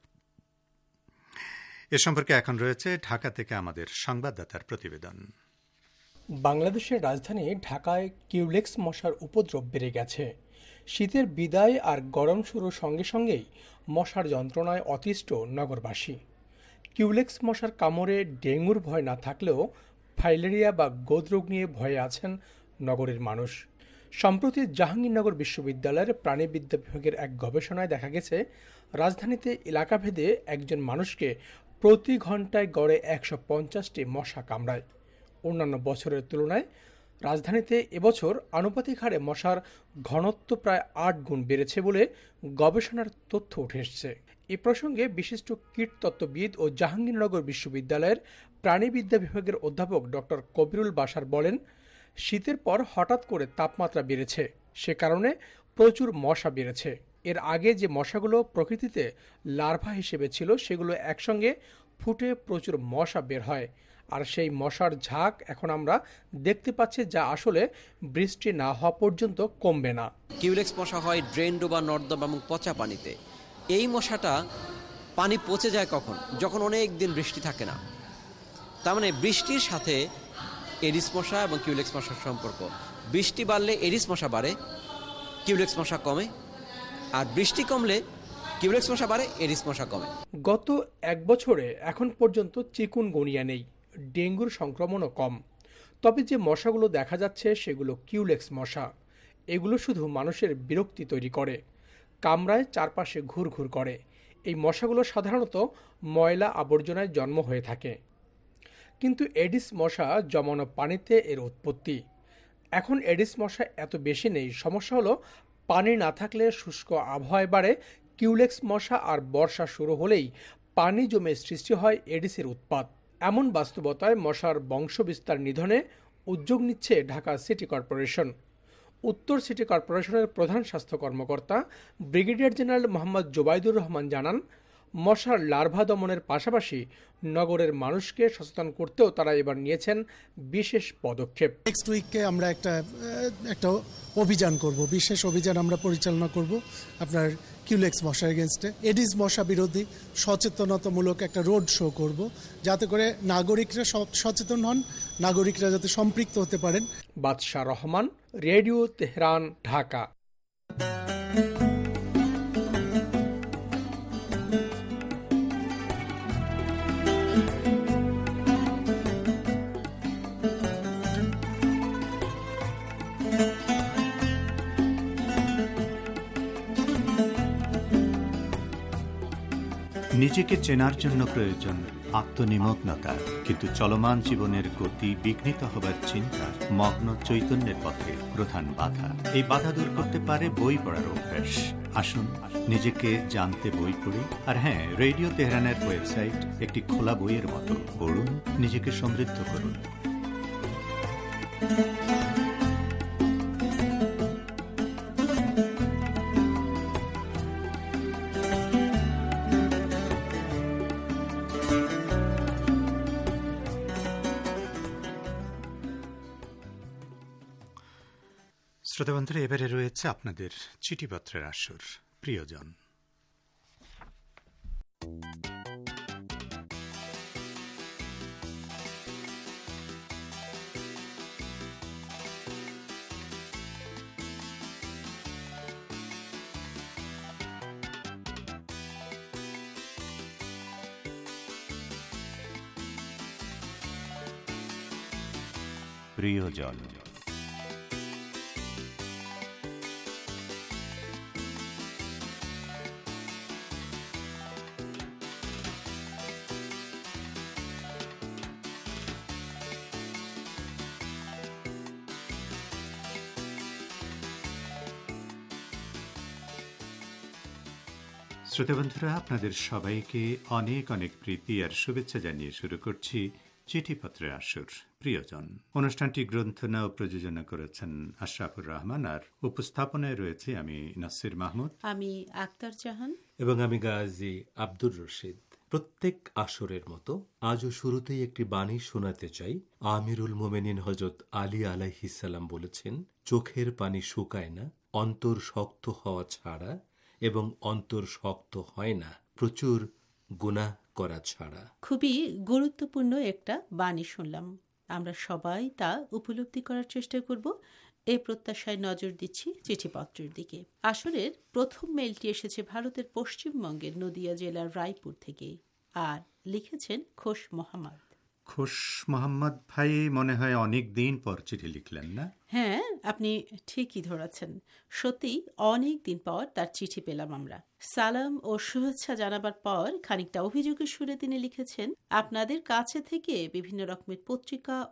এ সম্পর্কে এখন রয়েছে ঢাকা থেকে আমাদের সংবাদদাতার প্রতিবেদন। বাংলাদেশের রাজধানী ঢাকায় কিউলেক্স মশার উপদ্রব বেড়ে গেছে। শীতের বিদায় আর গরম শুরুর সঙ্গে সঙ্গেই মশার যন্ত্রণায় অতিষ্ঠ নগরবাসী। কিউলেক্স মশার কামড়ে ডেঙ্গুর ভয় না থাকলেও ফাইলেরিয়া বা গোদরোগ নিয়ে ভয়ে আছেন নগরের মানুষ। সম্প্রতি জাহাঙ্গীরনগর বিশ্ববিদ্যালয়ের প্রাণীবিদ্যা বিভাগের এক গবেষণায় দেখা গেছে, রাজধানীতে এলাকাভেদে একজন মানুষকে প্রতি ঘন্টায় গড়ে একশো পঞ্চাশটি মশা কামড়ায়। অন্যান্য বছরের তুলনায় রাজধানীতে এবছর আনুপাতিক হারে মশার ঘনত্ব প্রায় আট গুণ বেড়েছে বলে গবেষণার তথ্য উঠে এসেছে। এ প্রসঙ্গে বিশিষ্ট কীটতত্ত্ববিদ ও জাহাঙ্গীরনগর বিশ্ববিদ্যালয়ের প্রাণীবিদ্যা বিভাগের অধ্যাপক ডক্টর কবিরুল বাশার বলেন, শীতের পর হঠাৎ করে তাপমাত্রা বেড়েছে, সে কারণে প্রচুর মশা বেড়েছে। এর আগে যে মশাগুলো প্রকৃতিতে লার্ভা হিসেবে ছিল সেগুলো একসঙ্গে ফুটে প্রচুর মশা বের হয়, আর সেই মশার ঝাঁক এখন আমরা দেখতে পাচ্ছি, যা আসলে বৃষ্টি না হওয়া পর্যন্ত কমবে না। কিউলেক্স মশা হয় ড্রেন ডোবা, নর্দমা এবং পচা পানিতে। এই মশাটা পানি পচে যায় কখন? যখন অনেক দিন বৃষ্টি থাকে না। তার মানে বৃষ্টির সাথে এডিস মশা এবং কিউলেক্স মশার সম্পর্ক। বৃষ্টি বাড়লে এডিস মশা বাড়ে, কিউলেক্স মশা কমে, আর বৃষ্টি কমলে কিউলেক্স মশা বাড়ে, এডিস মশা কমে। গত এক বছরে এখন পর্যন্ত চিকুনগুনিয়া নেই, ডেঙ্গুর সংক্রমণও কম। তবে যে মশাগুলো দেখা যাচ্ছে সেগুলো কিউলেক্স মশা। এগুলো শুধু মানুষের বিরক্তি তৈরি করে, কামরায় চারপাশে ঘুরঘুর করে। এই মশাগুলো সাধারণত ময়লা আবর্জনায় জন্ম হয়ে থাকে, কিন্তু এডিস মশা জমানো পানিতে এর উৎপত্তি। এখন এডিস মশা এত বেশি নেই। সমস্যা হলো পানি না থাকলে শুষ্ক আবহাওয়ায় বাড়ে কিউলেক্স মশা, আর বর্ষা শুরু হলেই পানি জমে সৃষ্টি হয় এডিসের উৎপাত। এমন বাস্তবতায় মশার বংশবিস্তার নিধনে উদ্যোগ নিচ্ছে ঢাকা সিটি কর্পোরেশন। উত্তর সিটি কর্পোরেশনের প্রধান স্বাস্থ্য কর্মকর্তা ব্রিগেডিয়ার জেনারেল মোহাম্মদ জোবাইদুর রহমান জানান, মশার লার্ভা দমনের পাশাপাশি নগরের মানুষকে সচেতন করতেও তারা এবার নিয়েছেন বিশেষ পদক্ষেপ। নেক্সট উইকে আমরা একটা একটা অভিযান করব, বিশেষ অভিযান আমরা পরিচালনা করব আপনার কিউলেক্স মশা এগেনস্টে। এডিস মশা বিরোধী সচেতনতামূলক একটা রোড শো করব, যাতে করে নাগরিকরা সচেতন হন, নাগরিকরা যাতে সম্পৃক্ত হতে পারেন। বাদশাহ রহমান, রেডিও তেহরান, ঢাকা। নিজেকে চেনার জন্য প্রয়োজন আত্মনিমগ্নতা, কিন্তু চলমান জীবনের গতি বিঘ্নিত হবার চিন্তা মগ্ন চৈতন্যের পথে প্রধান বাধা। এই বাধা দূর করতে পারে বই পড়ার অভ্যাস। আসুন নিজেকে জানতে বই পড়ি। আর হ্যাঁ, রেডিও তেহরানের ওয়েবসাইট একটি খোলা বইয়ের মতো। পড়ুন, নিজেকে সমৃদ্ধ করুন। শ্রোতাবন্ধুরা, এবারে রয়েছে আপনাদের চিঠিপত্রের আসর। প্রিয়জন, প্রিয়জন শ্রোতাবন্ধুরা, আপনাদের সবাইকে অনেক অনেক প্রীতি আর শুভেচ্ছা জানিয়ে শুরু করছি চিঠিপত্রের আসর। প্রিয়জন, অনুষ্ঠানটি গ্রন্থনা ও প্রযোজনা করেছেন আশরাফুর রহমান, আর উপস্থাপনায় রয়েছে আমি নাসির মাহমুদ, আমি আক্তার জাহান এবং আমি গাজী আব্দুর রশিদ। প্রত্যেক আসরের মতো আজও শুরুতেই একটি বাণী শোনাতে চাই। আমিরুল মোমেনিন হযরত আলী আলাইহিস সালাম বলেছেন, চোখের পানি শুকায় না অন্তর শক্ত হওয়া ছাড়া, এবং অন্তর শক্ত হয় না প্রচুর গুনাহ করা ছাড়া। খুবই গুরুত্বপূর্ণ একটা বাণী শুনলাম। আমরা সবাই তা উপলব্ধি করার চেষ্টা করব, এই প্রত্যাশায় নজর দিচ্ছি চিঠিপত্রের দিকে। আসরের প্রথম মেইলটি এসেছে ভারতের পশ্চিমবঙ্গের নদিয়া জেলার রায়পুর থেকে, আর লিখেছেন খোশ মোহাম্মদ। খোশ মোহাম্মদ ভাই মনে হয় অনেক দিন পর চিঠি লিখলেন, না? হ্যাঁ, আপনি ঠিকই ধরেছেন। সত্যি অনেক দিন পর তার চিঠি পেলাম আমরা। সালাম ও শুভেচ্ছা জানাবার পর খানিকটা অভিযোগের সুরে তিনি লিখেছেন, আপনাদের কাছে থেকে বিভিন্ন রকমের পত্রিকা ও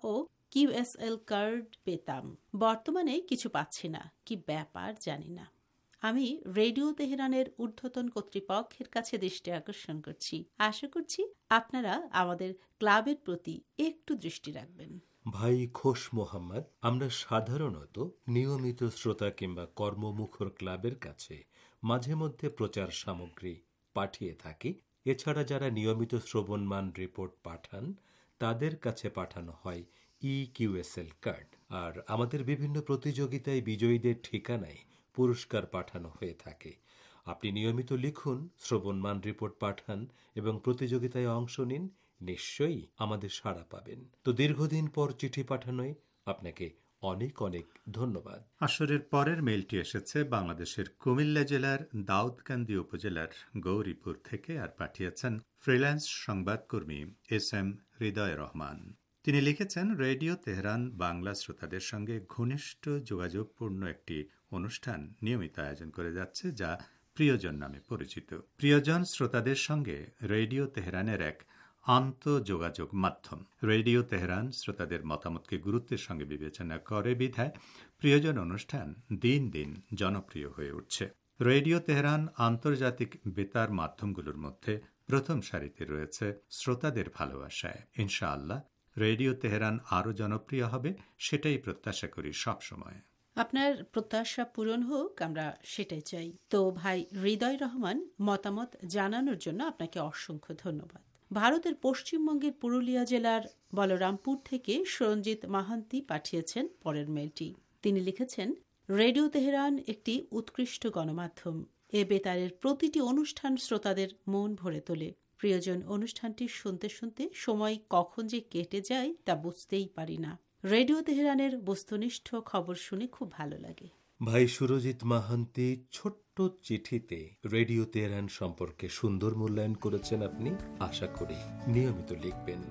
কিউএসএল কার্ড পেতাম, বর্তমানে কিছু পাচ্ছি না। কি ব্যাপার জানি না। আমি রেডিও তেহরানের ঊর্ধ্বতন কর্তৃপক্ষের কাছে দৃষ্টি আকর্ষণ করছি। আশা করছি আপনারা আমাদের ক্লাবের প্রতি একটু দৃষ্টি রাখবেন। ভাই খোশ মোহাম্মদ, আমরা সাধারণত নিয়মিত শ্রোতা কিংবা কর্মমুখর ক্লাবের কাছে মাঝে মধ্যে প্রচার সামগ্রী পাঠিয়ে থাকি। এছাড়া যারা নিয়মিত শ্রবণমান রিপোর্ট পাঠান তাদের কাছে পাঠানো হয় ই কিউএসএল কার্ড। আর আমাদের বিভিন্ন প্রতিযোগিতায় বিজয়ীদের ঠিকানায় পুরস্কার পাঠানো হয়ে থাকে। আপনি নিয়মিত লিখুন, শ্রবণমান রিপোর্ট পাঠান এবং প্রতিযোগিতায় অংশ নিন, নিশ্চয়ই আমাদের সাড়া পাবেন। তো দীর্ঘদিন পর চিঠি পাঠানোয় আপনাকে অনেক অনেক ধন্যবাদ। আসরের পরের মেইলটি এসেছে বাংলাদেশের কুমিল্লা জেলার দাউদকান্দি উপজেলার গৌরীপুর থেকে, আর পাঠিয়েছেন ফ্রিল্যান্স সংবাদকর্মী এস এম হৃদয় রহমান। তিনি লিখেছেন, রেডিও তেহরান বাংলা শ্রোতাদের সঙ্গে ঘনিষ্ঠ যোগাযোগপূর্ণ একটি অনুষ্ঠান নিয়মিত আয়োজন করে যাচ্ছে, যা প্রিয়জন নামে পরিচিত। প্রিয়জন শ্রোতাদের সঙ্গে রেডিও তেহরানের এক আন্তঃযোগাযোগ মাধ্যম। রেডিও তেহরান শ্রোতাদের মতামতকে গুরুত্বের সঙ্গে বিবেচনা করে বিধায় প্রিয়জন অনুষ্ঠান দিন দিন জনপ্রিয় হয়ে উঠছে। রেডিও তেহরান আন্তর্জাতিক বেতার মাধ্যমগুলোর মধ্যে প্রথম সারিতে রয়েছে শ্রোতাদের ভালোবাসায়। ইনশাআল্লাহ রেডিও তেহরান আরও জনপ্রিয় হবে, সেটাই প্রত্যাশা করি সবসময়। আপনার প্রত্যাশা পূরণ হোক, আমরা সেটাই চাই। তো ভাই হৃদয় রহমান, মতামত জানানোর জন্য আপনাকে অসংখ্য ধন্যবাদ। ভারতের পশ্চিমবঙ্গের পুরুলিয়া জেলার বলরামপুর থেকে সরঞ্জিত মাহান্তি পাঠিয়েছেন পরের মেলটি। তিনি লিখেছেন, রেডিও তেহরান একটি উৎকৃষ্ট গণমাধ্যম। এ বেতারের প্রতিটি অনুষ্ঠান শ্রোতাদের মন ভরে তোলে। প্রিয়জন অনুষ্ঠানটি শুনতে শুনতে সময় কখন যে কেটে যায় তা বুঝতেই পারি না। রেডিও তেহরানের বস্তুনিষ্ঠ খবর শুনে খুব ভালো লাগে। ভাই সুরজিৎ মাহান্তি ছোট্ট চিঠিতে রেডিও তেহরান সম্পর্কে সুন্দর মূল্যায়ন করেছেন আপনি। আশা করি নিয়মিত লিখবেন।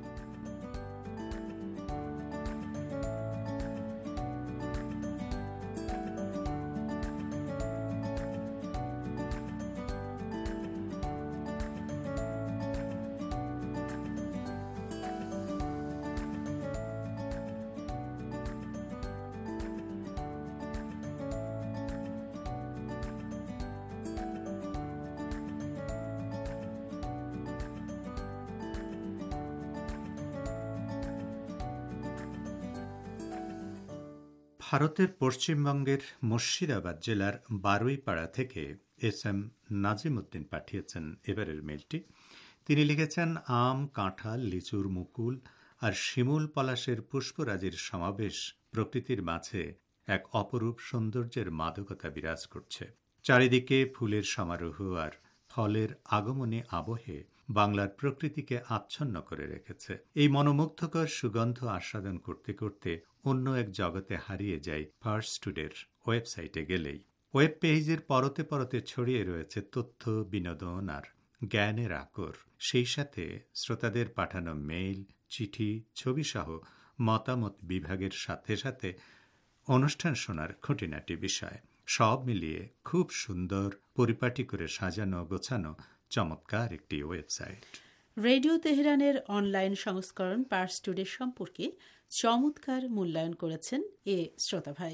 ভারতের পশ্চিমবঙ্গের মুর্শিদাবাদ জেলার বারুইপাড়া থেকে এস এম নাজিম উদ্দিন পাঠিয়েছেন এবারের মেলটি। তিনি লিখেছেন, আম, কাঁঠাল, লিচুর মুকুল আর শিমুল পলাশের পুষ্পরাজির সমাবেশ প্রকৃতির মাঝে এক অপরূপ সৌন্দর্যের মাদকতা বিরাজ করছে। চারিদিকে ফুলের সমারোহ আর ফলের আগমনী আবহে বাংলার প্রকৃতিকে আচ্ছন্ন করে রেখেছে। এই মনোমুগ্ধকর সুগন্ধ আস্বাদন করতে করতে অন্য এক জগতে হারিয়ে যায় ফার্স্ট টুডের ওয়েবসাইটে গেলেই। ওয়েব পেজের পরতে পরতে ছড়িয়ে রয়েছে তথ্য, বিনোদন আর জ্ঞানের আকর। সেই সাথে শ্রোতাদের পাঠানো মেইল, চিঠি, ছবিসহ মতামত বিভাগের সাথে সাথে অনুষ্ঠান শোনার খুঁটিনাটি বিষয়, সব মিলিয়ে খুব সুন্দর, পরিপাটি করে সাজানো গোছানো চমৎকার একটি ওয়েবসাইট। রেডিও তেহরানের অনলাইন সংস্করণ পার্স টুডে সম্পর্কে চমৎকার মূল্যায়ন করেছেন এ শ্রোতা ভাই।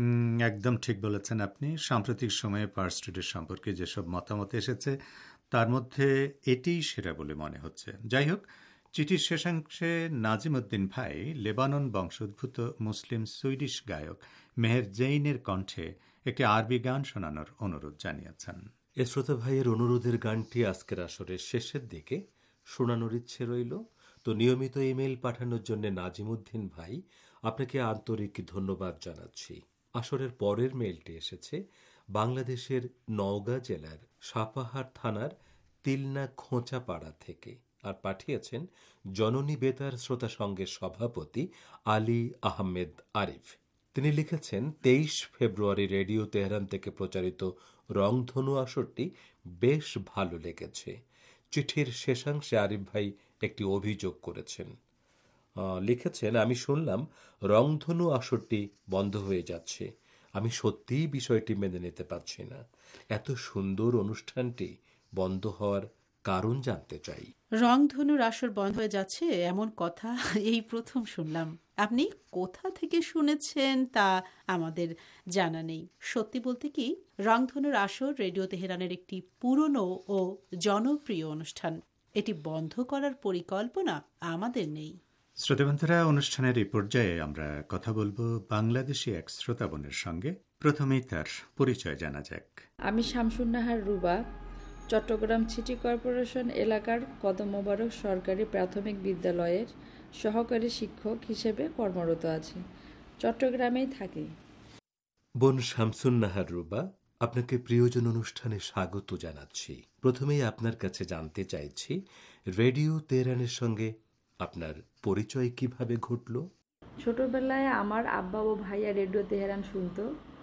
একদম ঠিক বলেছেন আপনি। সাম্প্রতিক সময়ে পার্স টুডে সম্পর্কে যেসব মতামত এসেছে তার মধ্যে এটিই সেরা বলে মনে হচ্ছে। যাই হোক, চিঠির শেষাংশে নাজিম উদ্দিন ভাই লেবানন বংশোদ্ভূত মুসলিম সুইডিশ গায়ক মেহের জেইনের কণ্ঠে একটি আরবি গান শোনানোর অনুরোধ জানিয়েছেন। এ শ্রোতা ভাইয়ের অনুরোধের গানটি আজকের আসরের শেষের দিকে শোনানোর ইচ্ছে রইল। তো নিয়মিত ইমেল পাঠানোর জন্য নাজিম উদ্দিন ভাই, আপনাকে আন্তরিক ধন্যবাদ জানাচ্ছি। আসরের পরের মেলটি এসেছে বাংলাদেশের নওগাঁ জেলার সাপাহার থানার তিলনা খোঁচাপাড়া থেকে, আর পাঠিয়েছেন জননী বেতার শ্রোতা সংঘের সভাপতি আলী আহমেদ আরিফ। তিনি লিখেছেন, তেইশ ফেব্রুয়ারি রেডিও তেহরান থেকে প্রচারিত রংধনু আসরটি বেশ ভালো লেগেছে। চিঠির শেষাংশে আরিফ ভাই একটি অভিযোগ করেছেন। লিখেছেন, আমি শুনলাম রংধনু আসরটি বন্ধ হয়ে যাচ্ছে। আমি সত্যিই বিষয়টি মেনে নিতে পারছি না। এত সুন্দর অনুষ্ঠানটি বন্ধ হওয়ার কারণ জানতে চাই। রংধনুর আসর বন্ধ হয়ে যাচ্ছে এমন কথা এই প্রথম শুনলাম। আপনি কোথা থেকে শুনেছেন তা আমাদের জানা নেই। সত্যি বলতে কি, রংধনুর আসর রেডিও তেহরানের একটি পুরনো ও জনপ্রিয় অনুষ্ঠান। এটি বন্ধ করার পরিকল্পনা আমাদের নেই। শ্রোতাবন্ধুরা, অনুষ্ঠানের এই পর্যায়ে আমরা কথা বলবো বাংলাদেশি এক শ্রোতাবনের সঙ্গে। প্রথমেই তার পরিচয় জানা যাক। আমি শামসুন্নাহার রুবা, চট্টগ্রাম সিটি কর্পোরেশন এলাকার কদম মোবারক সরকারি প্রাথমিক বিদ্যালয়ের সহকারী শিক্ষক হিসেবে কর্মরত আছি। চট্টগ্রামেই থাকি। বোন শামসুন্নাহার রুবা, আপনাকে প্রিয়জন অনুষ্ঠানে স্বাগত জানাচ্ছি। প্রথমেই আপনার কাছে জানতে চাইছি, রেডিও তেহরানের সঙ্গে আপনার পরিচয় কিভাবে ঘটল? ছোটবেলায় আমার আব্বা ও ভাইয়া রেডিও তেহরান শুনতো।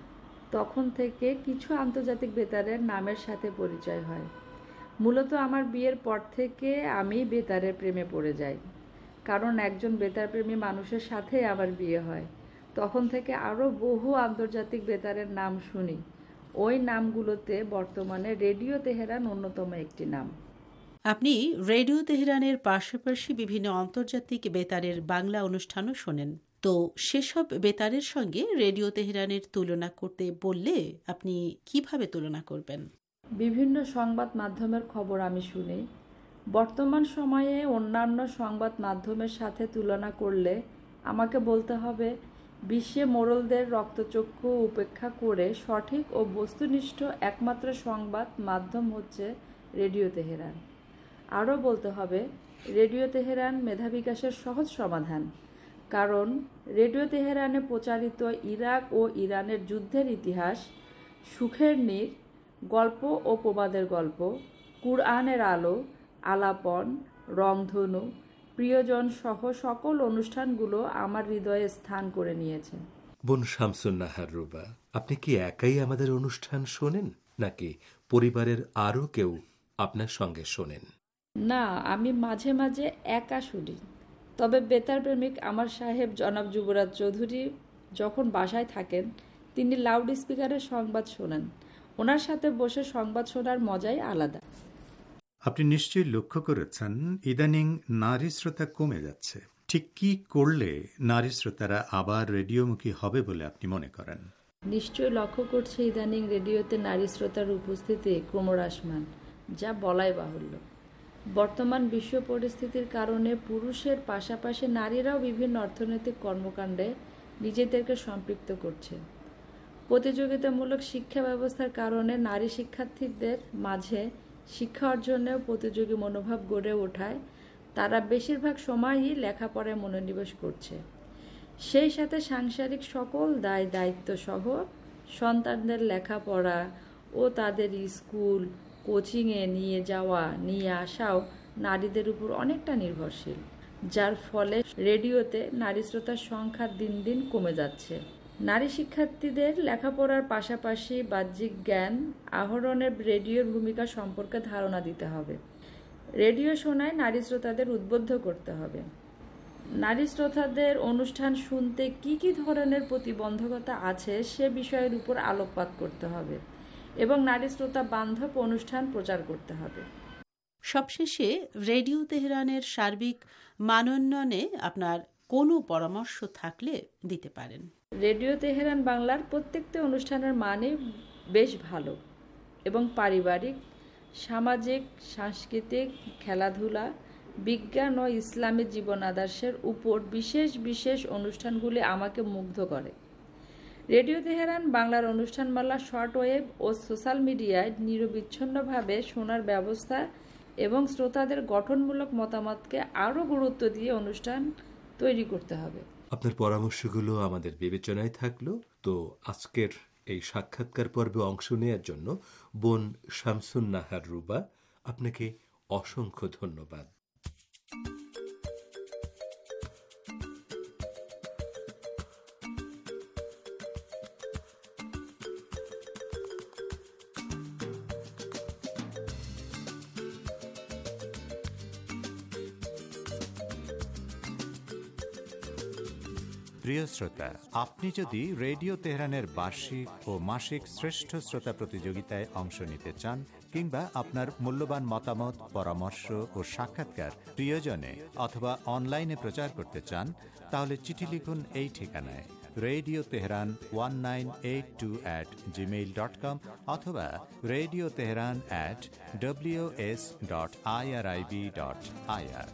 তখন থেকে কিছু আন্তর্জাতিক বেতারের নামের সাথে পরিচয় হয়। মূলত আমার বিয়ের পর থেকে আমি বেতারের প্রেমে পড়ে যাই, কারণ একজন বেতারপ্রেমী মানুষের সাথে আমার বিয়ে হয়। তখন থেকে আরও বহু আন্তর্জাতিক বেতারের নাম শুনি। ওই নামগুলোতে বর্তমানে রেডিও তেহরান অন্যতম একটি নাম। আপনি রেডিও তেহরানের পাশাপাশি বিভিন্ন আন্তর্জাতিক বেতারের বাংলা অনুষ্ঠানও শোনেন। তো সেসব বেতারের সঙ্গে রেডিও তেহরানের তুলনা করতে বললে আপনি কিভাবে তুলনা করবেন? বিভিন্ন সংবাদ মাধ্যমের খবর আমি শুনি। বর্তমান সময়ে অন্যান্য সংবাদ মাধ্যমের সাথে তুলনা করলে আমাকে বলতে হবে, বিশ্বে মোড়লদের রক্তচক্ষু উপেক্ষা করে সঠিক ও বস্তুনিষ্ঠ একমাত্র সংবাদ মাধ্যম হচ্ছে রেডিও তেহরান। আরও বলতে হবে, রেডিও তেহরান মেধা বিকাশের সহজ সমাধান। কারণ রেডিও তেহরানে প্রচারিত ইরাক ও ইরানের যুদ্ধের ইতিহাস, সুখের নীড়, গল্প ও প্রবাদের গল্প, কুরআনের আলো, আলাপন, রংধনু, প্রিয়জন সহ সকল অনুষ্ঠানগুলো আমার হৃদয়ে স্থান করে নিয়েছে। বোন শামসুন্নাহার রুবা, আপনি কি একাই আমাদের অনুষ্ঠান শোনেন, নাকি পরিবারের আরও কেউ আপনার সঙ্গে শোনেন? না, আমি মাঝে মাঝে একা শুনি। তবে বেতার প্রেমিক আমার সাহেব জনাব যুবরাজ চৌধুরী যখন বাসায় থাকেন, তিনি লাউড স্পিকারে সংবাদ শোনেন। ওনার সাথে বসে সংবাদ শোনার মজাই আলাদা। আপনি নিশ্চয়ই লক্ষ্য করেছেন, ইদানিং নারী শ্রোতা কমে যাচ্ছে। ঠিক কি করলে নারী শ্রোতারা আবার রেডিওমুখী হবে বলে আপনি মনে করেন? নিশ্চয়ই লক্ষ্য করছে ইদানিং রেডিওতে নারী শ্রোতার উপস্থিতি ক্রমহ্রাসমান, যা বলাই বাহুল্য। বর্তমান বিশ্ব পরিস্থিতির কারণে পুরুষের পাশাপাশি নারীরাও বিভিন্ন অর্থনৈতিক কর্মকাণ্ডে নিজেদেরকে সম্পৃক্ত করছে। প্রতিযোগিতামূলক শিক্ষা ব্যবস্থার কারণে নারী শিক্ষার্থীদের মাঝে শিক্ষা অর্জনেও প্রতিযোগী মনোভাব গড়ে ওঠায় তারা বেশিরভাগ সময়ই লেখাপড়ায় মনোনিবেশ করছে। সেই সাথে সাংসারিক সকল দায় দায়িত্ব সহ সন্তানদের লেখাপড়া ও তাদের স্কুল কোচিংয়ে নিয়ে যাওয়া নিয়ে আসাও নারীদের উপর অনেকটা নির্ভরশীল, যার ফলে রেডিওতে নারী শ্রোতার সংখ্যা দিন দিন কমে যাচ্ছে। নারী শিক্ষার্থীদের লেখাপড়ার পাশাপাশি বাহ্যিক জ্ঞান আহরণের রেডিওর ভূমিকা সম্পর্কে ধারণা দিতে হবে। রেডিও শোনায় নারী শ্রোতাদের উদ্বুদ্ধ করতে হবে। নারী শ্রোতাদের অনুষ্ঠান শুনতে কি কি ধরনের প্রতিবন্ধকতা আছে সে বিষয়ের উপর আলোকপাত করতে হবে এবং নারী শ্রোতা বান্ধব অনুষ্ঠান প্রচার করতে হবে। সবশেষে রেডিও তেহরানের সার্বিক মানোন্নয়নে আপনার কোনো পরামর্শ থাকলে দিতে পারেন। রেডিও তেহরান বাংলার প্রত্যেকটি অনুষ্ঠানের মানই বেশ ভালো এবং পারিবারিক, সামাজিক, সাংস্কৃতিক, খেলাধুলা, বিজ্ঞান ও ইসলামী জীবন আদর্শের উপর বিশেষ বিশেষ অনুষ্ঠানগুলি আমাকে মুগ্ধ করে। রেডিও তেহরান বাংলার অনুষ্ঠানমালা শর্টওয়েভ ও সোশ্যাল মিডিয়ায় নিরবিচ্ছিন্নভাবে শোনার ব্যবস্থা এবং শ্রোতাদের গঠনমূলক মতামতকে আরও গুরুত্ব দিয়ে অনুষ্ঠান তৈরি করতে হবে। আপনার পরামর্শগুলো আমাদের বিবেচনায় থাকলো। তো আজকের এই সাক্ষাৎকার পর্বে অংশ নেওয়ার জন্য বোন শামসুন্নাহার রুবা, আপনাকে অসংখ্য ধন্যবাদ। প্রিয় শ্রোতা, আপনি যদি রেডিও তেহরানের বার্ষিক ও মাসিক শ্রেষ্ঠ শ্রোতা প্রতিযোগিতায় অংশ নিতে চান কিংবা আপনার মূল্যবান মতামত, পরামর্শ ও সাক্ষাৎকার প্রিয়জনে অথবা অনলাইনে প্রচার করতে চান, তাহলে চিঠি লিখুন এই ঠিকানায় radio Tehran one nine eight two at Gmail dot com অথবা radio Tehran at W S dot I R I B dot I R.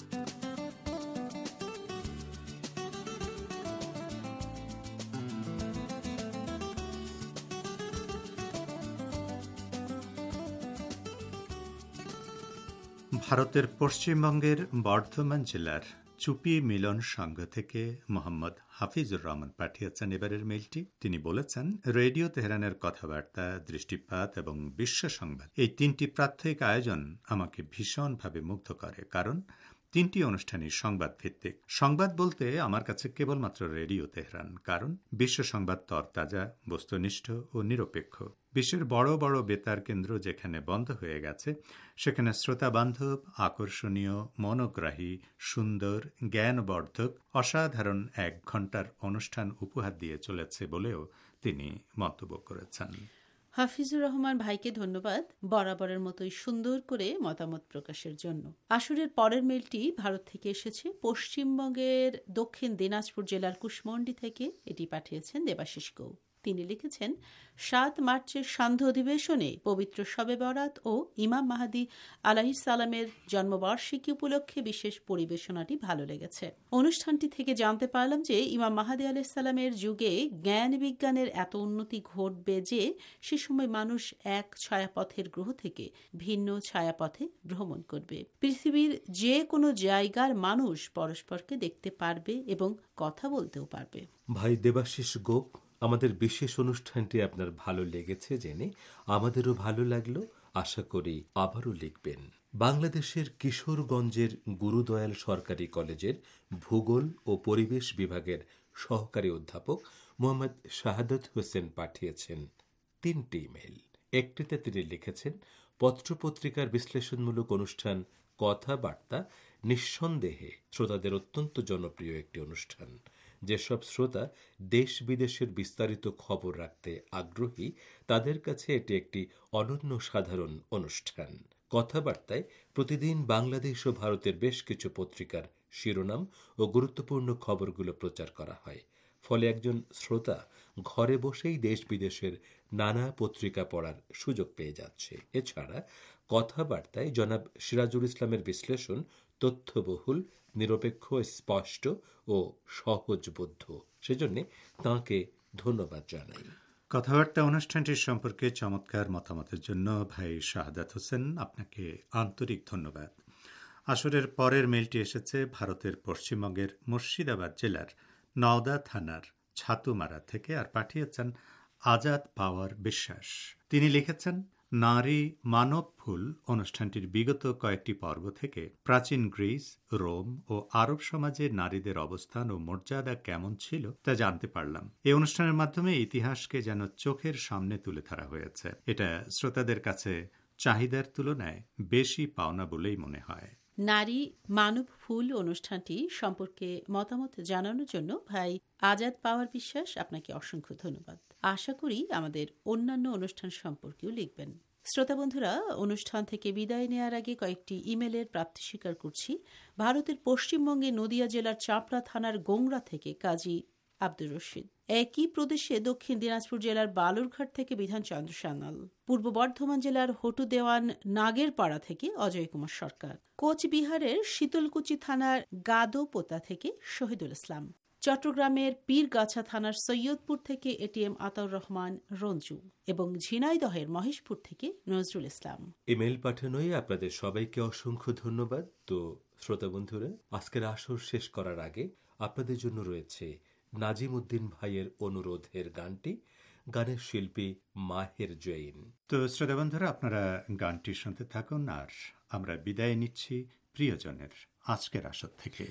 ভারতের পশ্চিমবঙ্গের বর্ধমান জেলার চুপি মিলন সংঘ থেকে মোহাম্মদ হাফিজুর রহমান পাঠিয়েছেন এবারের মেইলটি। তিনি বলেছেন, রেডিও তেহরানের কথাবার্তা, দৃষ্টিপাত এবং বিশ্ব সংবাদ এই তিনটি প্রাত্যহিক আয়োজন আমাকে ভীষণভাবে মুগ্ধ করে, কারণ তিনটি অনুষ্ঠানই সংবাদ ভিত্তিক। সংবাদ বলতে আমার কাছে কেবলমাত্র রেডিও তেহরান, কারণ বিশ্ব সংবাদ তরতাজা, বস্তুনিষ্ঠ ও নিরপেক্ষ। বিশ্বের বড় বড় বেতার কেন্দ্র যেখানে বন্ধ হয়ে গেছে, সেখানে শ্রোতাবান্ধব, আকর্ষণীয়, মনোগ্রাহী, সুন্দর, জ্ঞানবর্ধক, অসাধারণ এক ঘণ্টার অনুষ্ঠান উপহার দিয়ে চলেছে বলেও তিনি মন্তব্য করেছেন। হাফিজুর রহমান ভাইকে ধন্যবাদ বরাবরের মতোই সুন্দর করে মতামত প্রকাশের জন্য। আসরের পরের মেলটি ভারত থেকে এসেছে, পশ্চিমবঙ্গের দক্ষিণ দিনাজপুর জেলার কুশমন্ডি থেকে এটি পাঠিয়েছেন দেবাশিস গৌ। তিনি লিখেছেন, সাত মার্চের সান্ধ্য অধিবেশনে পবিত্র শবে বরাত ও ইমাম মাহাদি আলাইহিস সালামের জন্মবার্ষিকী উপলক্ষে বিশেষ পরিবেশনাটি ভালো লেগেছে। অনুষ্ঠানটি থেকে জানতে পারলাম যে ইমাম মাহাদি আলাইহিস সালামের যুগে জ্ঞান বিজ্ঞানের এত উন্নতি ঘটবে যে সে সময় মানুষ এক ছায়াপথের গ্রহ থেকে ভিন্ন ছায়াপথে ভ্রমণ করবে। পৃথিবীর যে কোনো জায়গার মানুষ পরস্পরকে দেখতে পারবে এবং কথা বলতেও পারবে। ভাই দেবাশিস গোপ, আমাদের বিশেষ অনুষ্ঠানটি আপনার ভালো লেগেছে জেনে আমাদেরও ভালো লাগলো। আশা করি আবারও লিখবেন। বাংলাদেশের কিশোরগঞ্জের গুরুদয়াল সরকারি কলেজের ভূগোল ও পরিবেশ বিভাগের সহকারী অধ্যাপক মোহাম্মদ শাহাদত হোসেন পাঠিয়েছেন তিনটি ইমেল। একটিতে তিনি লিখেছেন, পত্রপত্রিকার বিশ্লেষণমূলক অনুষ্ঠান কথাবার্তা নিঃসন্দেহে শ্রোতাদের অত্যন্ত জনপ্রিয় একটি অনুষ্ঠান। যেসব শ্রোতা দেশ বিদেশের বিস্তারিত খবর রাখতে আগ্রহী, তাদের কাছে এটি একটি অনন্য সাধারণ অনুষ্ঠান। কথাবার্তায় প্রতিদিন বাংলাদেশ ও ভারতের বেশ কিছু পত্রিকার শিরোনাম ও গুরুত্বপূর্ণ খবরগুলো প্রচার করা হয়। ফলে একজন শ্রোতা ঘরে বসেই দেশ বিদেশের নানা পত্রিকা পড়ার সুযোগ পেয়ে যাচ্ছে। এছাড়া কথাবার্তায় জনাব সিরাজুল ইসলামের বিশ্লেষণ তথ্যবহুল, নিরপেক্ষ, স্পষ্ট ও সহজবোধ্য। সেজন্য তাঁকে ধন্যবাদ জানাই। কথাবার্তা অনুষ্ঠানটির সম্পর্কে চমৎকার মতামতের জন্য ভাই শাহাদাত হোসেন, আপনাকে আন্তরিক ধন্যবাদ। আসরের পরের মেলটি এসেছে ভারতের পশ্চিমবঙ্গের মুর্শিদাবাদ জেলার নওদা থানার ছাতুমারা থেকে, আর পাঠিয়েছেন আজাদ পাওয়ার বিশ্বাস। তিনি লিখেছেন, নারী মানব ফুল অনুষ্ঠানটির বিগত কয়েকটি পর্ব থেকে প্রাচীন গ্রিস, রোম ও আরব সমাজে নারীদের অবস্থান ও মর্যাদা কেমন ছিল তা জানতে পারলাম। এই অনুষ্ঠানের মাধ্যমে ইতিহাসকে যেন চোখের সামনে তুলে ধরা হয়েছে। এটা শ্রোতাদের কাছে চাহিদার তুলনায় বেশি পাওনা বলেই মনে হয়। নারী মানব ফুল অনুষ্ঠানটি সম্পর্কে মতামত জানানোর জন্য ভাই আজাদ পাওয়ার বিশ্বাস, আপনাকে অসংখ্য ধন্যবাদ। আশা করি আমাদের অন্যান্য অনুষ্ঠান সম্পর্কেও লিখবেন। শ্রোতা বন্ধুরা, অনুষ্ঠান থেকে বিদায় নেওয়ার আগে কয়েকটি ইমেলের প্রাপ্তি স্বীকার করছি। ভারতের পশ্চিমবঙ্গে নদিয়া জেলার চাপড়া থানার গোংরা থেকে কাজী আব্দুর রশিদ। একই প্রদেশে দক্ষিণ দিনাজপুর জেলার বালুরঘাট থেকে বিধানচন্দ্র সান্যাল। পূর্ব বর্ধমান জেলার হটু দেওয়ান নাগেরপাড়া থেকে অজয় কুমার সরকার। কোচবিহারের শীতলকুচি থানার গাদোপোতা থেকে শহীদুল ইসলাম। চট্টগ্রামের পীরগাছা থানার সৈয়দপুর থেকে এটিএম আতাউর রহমান রঞ্জু এবং ঝিনাইদহের মহেশপুর থেকে নজরুল ইসলাম। ইমেল পাঠানোয় আপনাদের সবাইকে অসংখ্য ধন্যবাদ। তো শ্রোতা বন্ধুরা, আজকের আসর শেষ করার আগে আপনাদের জন্য রয়েছে নাজিম উদ্দিন ভাইয়ের অনুরোধের গানটি, গানের শিল্পী মাহের জৈন। তো শ্রোতা বন্ধুরা, আপনারা গানটি শুনতে থাকুন, আর আমরা বিদায় নিচ্ছি প্রিয়জনের আজকের আসর থেকে।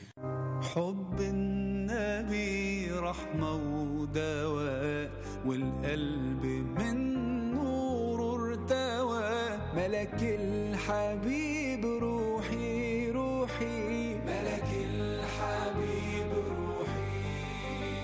حب النبي رحمة ودواء والقلب من نور ارتوى ملك الحبيب روحي روحي ملك الحبيب روحي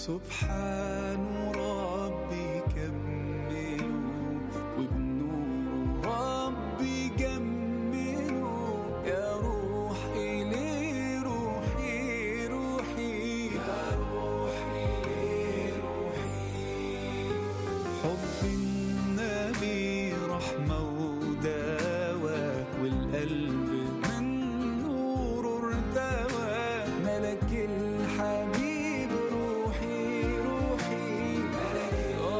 سبحان ربي كملوا وبنور ربي جملوا يا روحي لروحي روحي يا روحي لروحي حب النبي رحمة ودواء والقلب من نور ارتوى ملك الحبيب روحي روحي ملك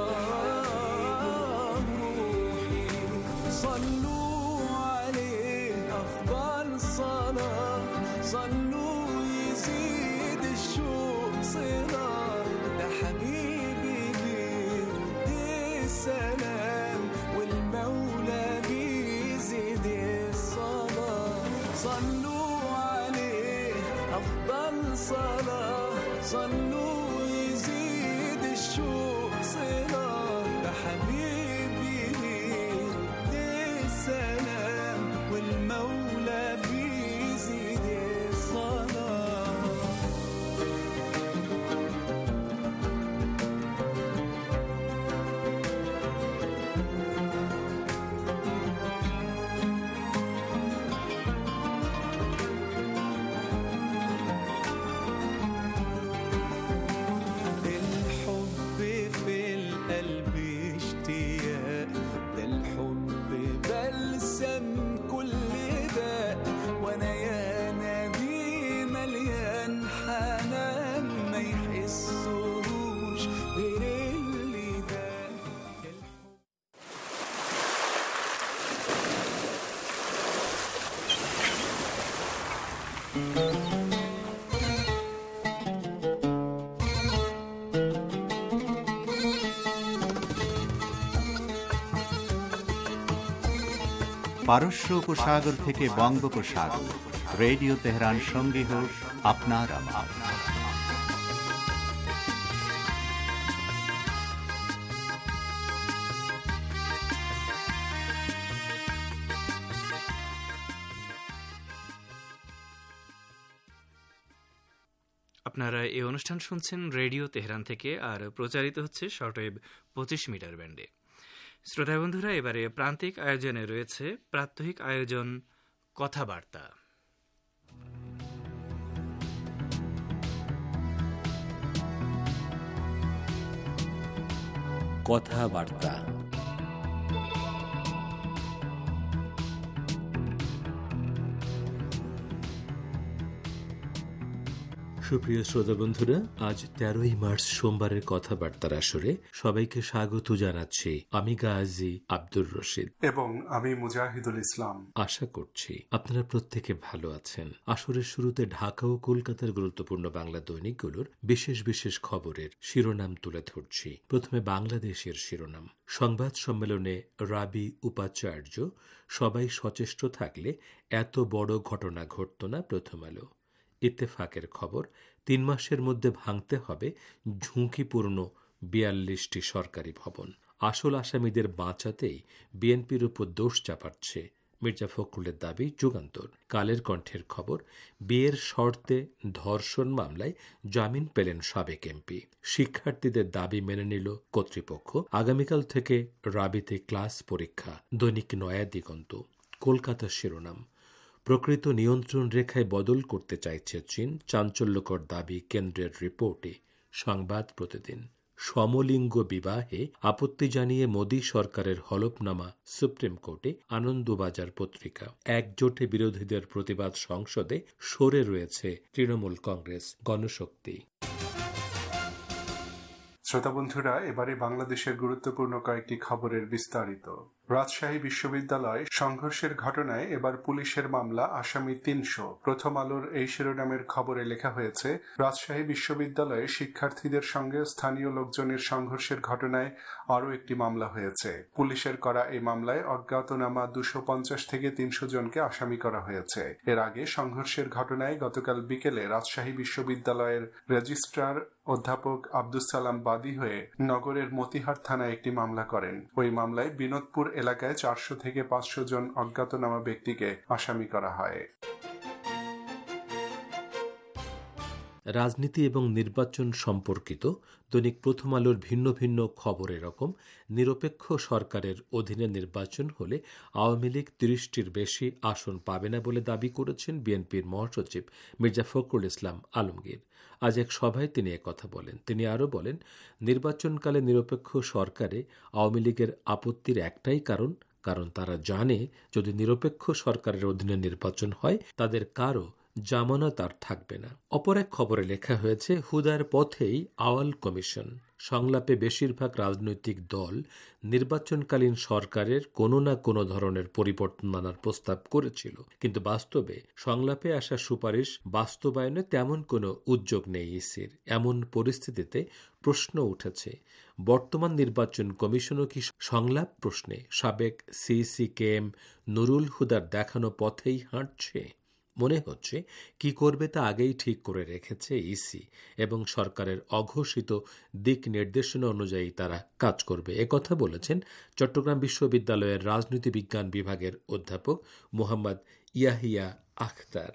الحبيب روحي صلوا عليه أفضل صلاة صلوا يزيد الشوق صلاة ده حبيبي بيرد السلام والمولى بيزيد الصلاة صلوا عليه أفضل صلاة صلوا يزيد الشوق صلاة ده حبيبي بيرد السلام والمولى بيزيد الصلاة الحب في القلب اشتياق ده الحب بلسم كل داء وانا يا نبي مليان حنان ما يحسوش غير اللي ده পারস্য উপসাগর থেকে বঙ্গোপসাগর, রেডিও তেহরান সঙ্গী হোক আপনার আমার। আপনারা এই অনুষ্ঠান শুনছেন রেডিও তেহরান থেকে, আর প্রচারিত হচ্ছে শর্টওয়েভ পঁচিশ মিটার ব্যান্ডে। শ্রোতা বন্ধুরা, এবারে প্রান্তিক আয়োজনে রয়েছে প্রাত্যহিক আয়োজন কথাবার্তা। কথাবার্তা সুপ্রিয় শ্রোতা বন্ধুরা, আজ তেরোই মার্চ সোমবারের কথাবার্তার আসরে সবাইকে স্বাগত জানাচ্ছি। আমি গাজী আব্দুর রশিদ এবং আমি মুজাহিদুল ইসলাম। আশা করছি আপনারা প্রত্যেকে ভালো আছেন। আসরের শুরুতে ঢাকা ও কলকাতার গুরুত্বপূর্ণ বাংলা দৈনিকগুলোর বিশেষ বিশেষ খবরের শিরোনাম তুলে ধরছি। প্রথমে বাংলাদেশের শিরোনাম। সংবাদ সম্মেলনে রাবি উপাচার্য, সবাই সচেষ্ট থাকলে এত বড় ঘটনা ঘটত না। প্রথম আলো। ইত্তেফাকের খবর, তিন মাসের মধ্যে ভাঙতে হবে ঝুঁকিপূর্ণ বিয়াল্লিশটি সরকারি ভবন। আসল আসামিদের বাঁচাতেই বিএনপির উপর দোষ চাপাচ্ছে মির্জা ফখরুলের দাবি। যুগান্তর। কালের কণ্ঠের খবর, বিয়ের শর্তে ধর্ষণ মামলায় জামিন পেলেন সাবেক এমপি। শিক্ষার্থীদের দাবি মেনে নিল কর্তৃপক্ষ। আগামীকাল থেকে রাবিতে ক্লাস পরীক্ষা। দৈনিক নয়া দিগন্ত। কলকাতার শিরোনাম। প্রকৃত নিয়ন্ত্রণ রেখায় বদল করতে চাইছে চীন, চাঞ্চল্যকর দাবি কেন্দ্রের রিপোর্টে। সংবাদ প্রতিদিন। সমলিঙ্গ বিবাহে আপত্তি জানিয়ে মোদী সরকারের হলফনামা সুপ্রিম কোর্টে। আনন্দবাজার পত্রিকা। একজোটে বিরোধীদের প্রতিবাদ সংসদে সরে রয়েছে তৃণমূল কংগ্রেস। গণশক্তি। শ্রোতা বন্ধুরা, এবারে বাংলাদেশের গুরুত্বপূর্ণ কয়েকটি খবরের বিস্তারিত। রাজশাহী বিশ্ববিদ্যালয় সংঘর্ষের ঘটনায় এবার পুলিশের মামলা, আসামি তিনশো। প্রথম আলোর এই শিরোনামের খবরে লেখা হয়েছে, রাজশাহী বিশ্ববিদ্যালয়ে শিক্ষার্থীদের সঙ্গে স্থানীয় লোকজনের সংঘর্ষের ঘটনায় আরও একটি মামলা হয়েছে। পুলিশের করা এই মামলায় অজ্ঞাতনামা দুশো পঞ্চাশ থেকে তিনশো জনকে আসামি করা হয়েছে। এর আগে সংঘর্ষের ঘটনায় গতকাল বিকেলে রাজশাহী বিশ্ববিদ্যালয়ের রেজিস্ট্রার অধ্যাপক আব্দুস সালাম বাদী হয়ে নগরের মতিহার থানায় একটি মামলা করেন। ওই মামলায় বিনোদপুর এলাকায় চারশো থেকে পাঁচশো জন অজ্ঞাতনামা ব্যক্তিকে আসামি করা হয়। রাজনীতি এবং নির্বাচন সম্পর্কিত দৈনিক প্রথম আলোর ভিন্ন ভিন্ন খবর এরকম: নিরপেক্ষ সরকারের অধীনে নির্বাচন হলে আওয়ামী লীগ তিরিশটির বেশি আসন পাবে না বলে দাবি করেছেন বিএনপির মহাসচিব মির্জা ফখরুল ইসলাম আলমগীর। আজ এক সভায় তিনি একথা বলেন। তিনি আরও বলেন, নির্বাচনকালে নিরপেক্ষ সরকারে আওয়ামী লীগের আপত্তির একটাই কারণ, কারণ তারা জানে যদি নিরপেক্ষ সরকারের অধীনে নির্বাচন হয় তাদের কারও জামানত আর থাকবে না। অপর এক খবরে লেখা হয়েছে, হুদার পথেই আওয়াল কমিশন। সংলাপে বেশিরভাগ রাজনৈতিক দল নির্বাচনকালীন সরকারের কোনো না কোনো ধরনের পরিবর্তন আনার প্রস্তাব করেছিল, কিন্তু বাস্তবে সংলাপে আসা সুপারিশ বাস্তবায়নে তেমন কোনো উদ্যোগ নেই ইসির। এমন পরিস্থিতিতে প্রশ্ন উঠেছে, বর্তমান নির্বাচন কমিশনও কি সংলাপ প্রশ্নে সাবেক সিইসি কে এম নুরুল হুদার দেখানো পথেই হাঁটছে? মনে হচ্ছে কি করবে তা আগেই ঠিক করে রেখেছে ইসি এবং সরকারের অঘোষিত দিক নির্দেশনা অনুযায়ী তারা কাজ করবে। একথা বলেছেন চট্টগ্রাম বিশ্ববিদ্যালয়ের রাজনীতি বিজ্ঞান বিভাগের অধ্যাপক মোহাম্মদ ইয়াহিয়া আখতার।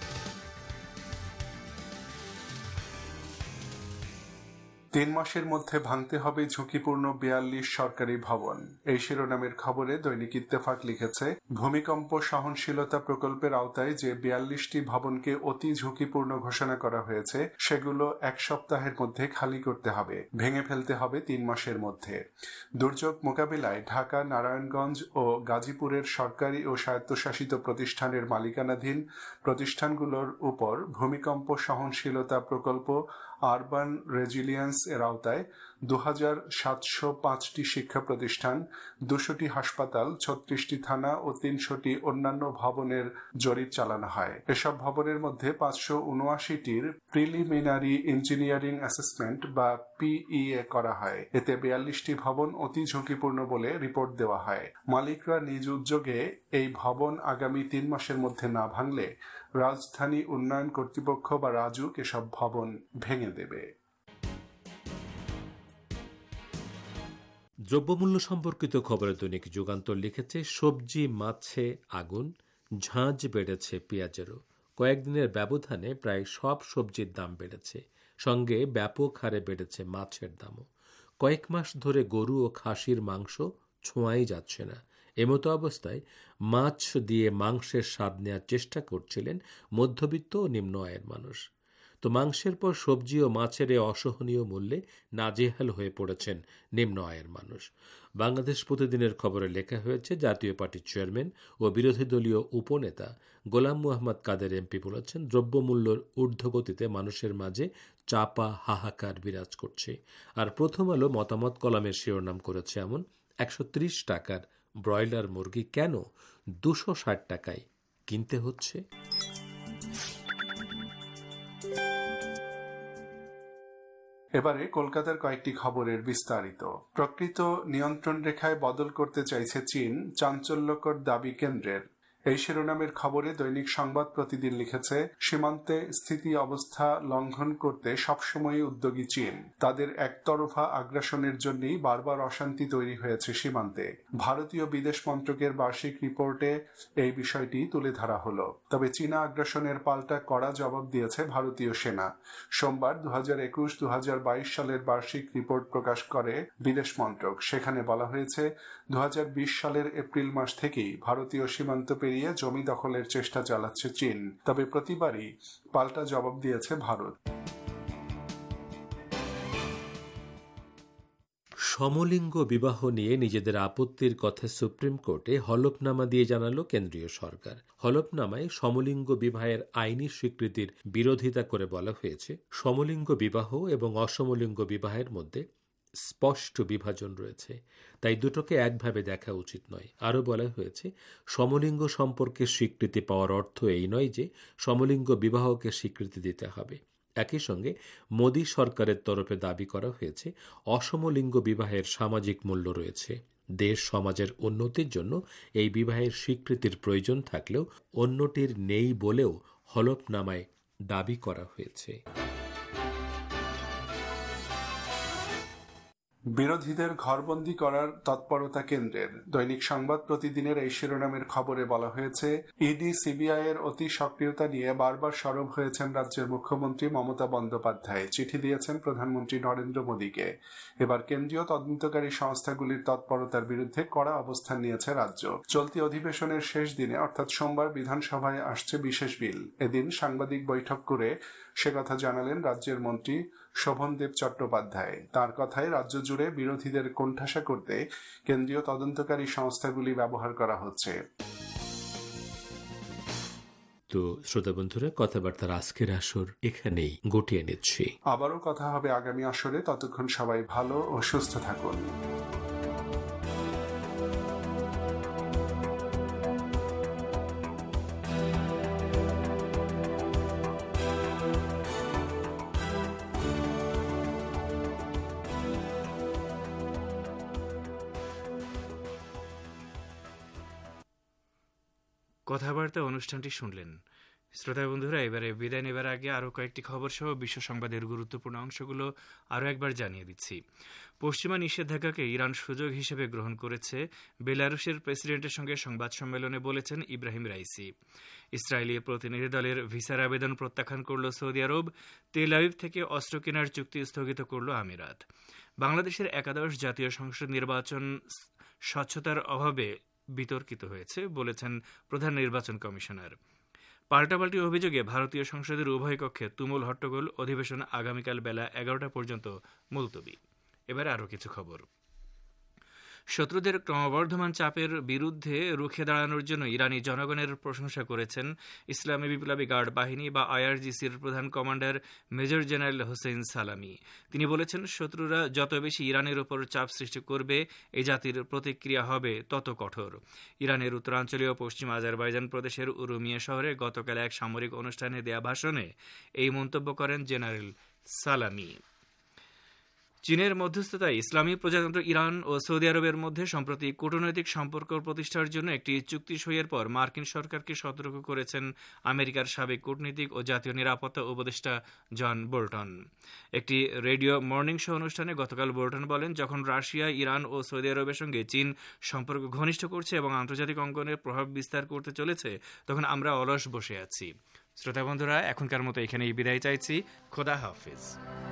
তিন মাসের মধ্যে ভাঙতে হবে ঝুঁকিপূর্ণ বিয়াল্লিশ সরকারি ভবন। এই শিরোনামের খবরে দৈনিক ইত্তেফাক লিখেছে, ভূমিকম্প সহনশীলতা প্রকল্পের আওতায় যে বিয়াল্লিশটি ভবনকে অতি ঝুঁকিপূর্ণ ঘোষণা করা হয়েছে সেগুলো এক সপ্তাহের মধ্যে খালি করতে হবে, ভেঙে ফেলতে হবে তিন মাসের মধ্যে। দুর্যোগ মোকাবিলায় ঢাকা, নারায়ণগঞ্জ ও গাজীপুরের সরকারি ও স্বায়ত্তশাসিত প্রতিষ্ঠানের মালিকানাধীন প্রতিষ্ঠানগুলোর উপর ভূমিকম্প সহনশীলতা প্রকল্প আরবান রেজিলিয়েন্স এর আওতায় দু হাজার সাতশো পাঁচটি শিক্ষা প্রতিষ্ঠান, দুশোটি হাসপাতাল, ছত্রিশটি থানা ও তিনশোটি অন্যান্য ভবনের জরিপ চালানো হয়। এসব ভবনের মধ্যে পাঁচশো উনআশিটির প্রিলিমিনারি ইঞ্জিনিয়ারিং অ্যাসেসমেন্ট বা পিইএ করা হয়। এতে বিয়াল্লিশটি ভবন অতি ঝুঁকিপূর্ণ বলে রিপোর্ট দেওয়া হয়। মালিকরা নিজ উদ্যোগে এই ভবন আগামী তিন মাসের মধ্যে না ভাঙলে রাজধানী উন্নয়ন কর্তৃপক্ষ বা রাজুক এসব ভবন ভেঙে দেবে। দ্রব্যমূল্য সম্পর্কিত খবরে দৈনিক যুগান্তর লিখেছে, সবজি মাছে আগুন, ঝাঁঝ বেড়েছে পেঁয়াজেরও। কয়েকদিনের ব্যবধানে প্রায় সব সবজির দাম বেড়েছে, সঙ্গে ব্যাপক হারে বেড়েছে মাছের দামও। কয়েক মাস ধরে গরু ও খাসির মাংস ছোঁয়াই যাচ্ছে না। এমতো অবস্থায় মাছ দিয়ে মাংসের স্বাদ নেওয়ার চেষ্টা করছিলেন মধ্যবিত্ত ও নিম্ন আয়ের মানুষ। তো মাংসের পর সবজি ও মাছের এ অসহনীয় মূল্যে নাজেহাল হয়ে পড়েছেন নিম্ন আয়ের মানুষ। বাংলাদেশ প্রতিদিনের খবরে লেখা হয়েছে, জাতীয় পার্টির চেয়ারম্যান ও বিরোধী দলীয় উপনেতা গোলাম মোহাম্মদ কাদের এমপি বলেছেন, দ্রব্যমূল্যের ঊর্ধ্বগতিতে মানুষের মাঝে চাপা হাহাকার বিরাজ করছে। আর প্রথম আলো মতামত কলামের শিরোনাম করেছে এমন, একশো ত্রিশ টাকার ব্রয়লার মুরগি কেন দুশো ষাট টাকায় কিনতে হচ্ছে? এবারে কলকাতার কয়েকটি খবরের বিস্তারিত। প্রকৃত নিয়ন্ত্রণ রেখায় বদল করতে চাইছে চীন, চাঞ্চল্যকর দাবি কেন্দ্রের। এই শিরোনামের খবরে দৈনিক সংবাদ প্রতিদিন লিখেছে, সীমান্তে স্থিতি অবস্থা লঙ্ঘন করতে সবসময় উদ্যোগী চীন। তাদের একতরফা আগ্রাসনের জন্যই বারবার অশান্তি তৈরি হয়েছে সীমান্তে। ভারতীয় বিদেশ মন্ত্রকের বার্ষিক রিপোর্টে এই বিষয়টি তুলে ধরা হলো। তবে চীনা আগ্রাসনের পাল্টা কড়া জবাব দিয়েছে ভারতীয় সেনা। সোমবার দু হাজার একুশ দু হাজার বাইশ সালের বার্ষিক রিপোর্ট প্রকাশ করে বিদেশ মন্ত্রক। সেখানে বলা হয়েছে, দু হাজার বিশ সালের এপ্রিল মাস থেকেই ভারতীয় সীমান্ত জমি দখলের চেষ্টা চালাচ্ছে চীন। তবে প্রতিবারই পাল্টা জবাব দিয়েছে ভারত। সমলিঙ্গ বিবাহ নিয়ে নিজেদের আপত্তির কথা সুপ্রিম কোর্টে হলফনামা দিয়ে জানালো কেন্দ্রীয় সরকার। হলফনামায় সমলিঙ্গ বিবাহের আইনি স্বীকৃতির বিরোধিতা করে বলা হয়েছে, সমলিঙ্গ বিবাহ এবং অসমলিঙ্গ বিবাহের মধ্যে স্পষ্ট বিভাজন রয়েছে, তাই দুটোকে একভাবে দেখা উচিত নয়। আরও বলা হয়েছে, সমলিঙ্গ সম্পর্কে স্বীকৃতি পাওয়ার অর্থ এই নয় যে সমলিঙ্গ বিবাহকে স্বীকৃতি দিতে হবে। একই সঙ্গে মোদী সরকারের তরফে দাবি করা হয়েছে, অসমলিঙ্গ বিবাহের সামাজিক মূল্য রয়েছে। দেশ সমাজের উন্নতির জন্য এই বিবাহের স্বীকৃতির প্রয়োজন থাকলেও অন্যটির নেই বলেও হলফনামায় দাবি করা হয়েছে। বিরোধীদের ঘরবন্দি করার তৎপরতা কেন্দ্রের। দৈনিক সংবাদ প্রতিদিনের এই শিরোনামের খবরে বলা হয়েছে, ইডি সিবিআই এর অতি সক্রিয়তা নিয়ে বারবার সরব হয়েছেন রাজ্যের মুখ্যমন্ত্রী মমতা বন্দ্যোপাধ্যায়। চিঠি দিয়েছেন প্রধানমন্ত্রী নরেন্দ্র মোদীকে। এবার কেন্দ্রীয় তদন্তকারী সংস্থাগুলির তৎপরতার বিরুদ্ধে কড়া অবস্থান নিয়েছে রাজ্য। চলতি অধিবেশনের শেষ দিনে অর্থাৎ সোমবার বিধানসভায় আসছে বিশেষ বিল। এদিন সাংবাদিক বৈঠক করে সে কথা জানালেন রাজ্যের মন্ত্রী শোভনদেব চট্টোপাধ্যায়। তার কথায় রাজ্য জুড়ে বিরোধীদের কোণঠাসা করতে কেন্দ্রীয় তদন্তকারী সংস্থাগুলি ব্যবহার করা হচ্ছে। তো শ্রোতা বন্ধুরা, কথাবার্তার আজকের আসর এখানেই গুটিয়ে নিচ্ছি। আবারও কথা হবে আগামী আসরে। ততক্ষণ সবাই ভালো ও সুস্থ থাকুন। কথাবার্তা অনুষ্ঠানটি শুনলেন। শ্রোতা বন্ধুরা, এবারে বিদায় নেবার আগে আরও কয়েকটি খবর সহ বিশ্ব সংবাদের গুরুত্বপূর্ণ অংশগুলো আরও একবার জানিয়ে দিচ্ছি। পশ্চিমা নিষেধাজ্ঞাকে ইরান সুযোগ হিসেবে গ্রহণ করেছে, বেলারুশের প্রেসিডেন্টের সঙ্গে সংবাদ সম্মেলনে বলেছেন ইব্রাহিম রাইসি। ইসরায়েলি প্রতিনিধি দলের ভিসার আবেদন প্রত্যাখ্যান করল সৌদি আরব। তেল আবিব থেকে অস্ত্র কেনার চুক্তি স্থগিত করল আমিরাত। বাংলাদেশের একাদশ জাতীয় সংসদ নির্বাচন স্বচ্ছতার অভাবে বিতর্কিত হয়েছে বলেছেন প্রধান নির্বাচন কমিশনার। পাল্টাপাল্টি অভিযোগে ভারতীয় সংসদের উভয় কক্ষে তুমুল হট্টগোল। অধিবেশন আগামীকাল বেলা এগারোটা পর্যন্ত মুলতবি। এবার আরও কিছু খবর। শত্রুদের ক্রমবর্ধমান চাপের বিরুদ্ধে রুখে দাঁড়ানোর জন্য ইরানি জনগণের প্রশংসা করেছেন ইসলামী বিপ্লবী গার্ড বাহিনী বা আইআরজিসির প্রধান কমান্ডার মেজর জেনারেল হোসেন সালামি। তিনি বলেছেন, শত্রুরা যত বেশি ইরানের উপর চাপ সৃষ্টি করবে, এই জাতির প্রতিক্রিয়া হবে তত কঠোর। ইরানের উত্তরাঞ্চলীয় পশ্চিম আজারবাইজান প্রদেশের উরুমিয়া শহরে গতকাল এক সামরিক অনুষ্ঠানে দেয়া ভাষণে এই মন্তব্য করেন জেনারেল সালামি। চীনের মধ্যস্থতায় ইসলামী প্রজাতন্ত্র ইরান ও সৌদি আরবের মধ্যে সম্প্রতি কূটনৈতিক সম্পর্ক প্রতিষ্ঠার জন্য একটি চুক্তি সইয়ের পর মার্কিন সরকারকে সতর্ক করেছেন আমেরিকার সাবেক কূটনীতিক ও জাতীয় নিরাপত্তা উপদেষ্টা জন বোল্টন। একটি রেডিও মর্নিং শো অনুষ্ঠানে গতকাল বোল্টন বলেন, যখন রাশিয়া, ইরান ও সৌদি আরবের সঙ্গে চীন সম্পর্ক ঘনিষ্ঠ করছে এবং আন্তর্জাতিক অঙ্গনে প্রভাব বিস্তার করতে চলেছে, তখন আমরা অলস বসে আছি। শ্রোতা বন্ধুরা, এখনকার মতো এখানেই বিদায় চাইছি। খোদা হাফিজ।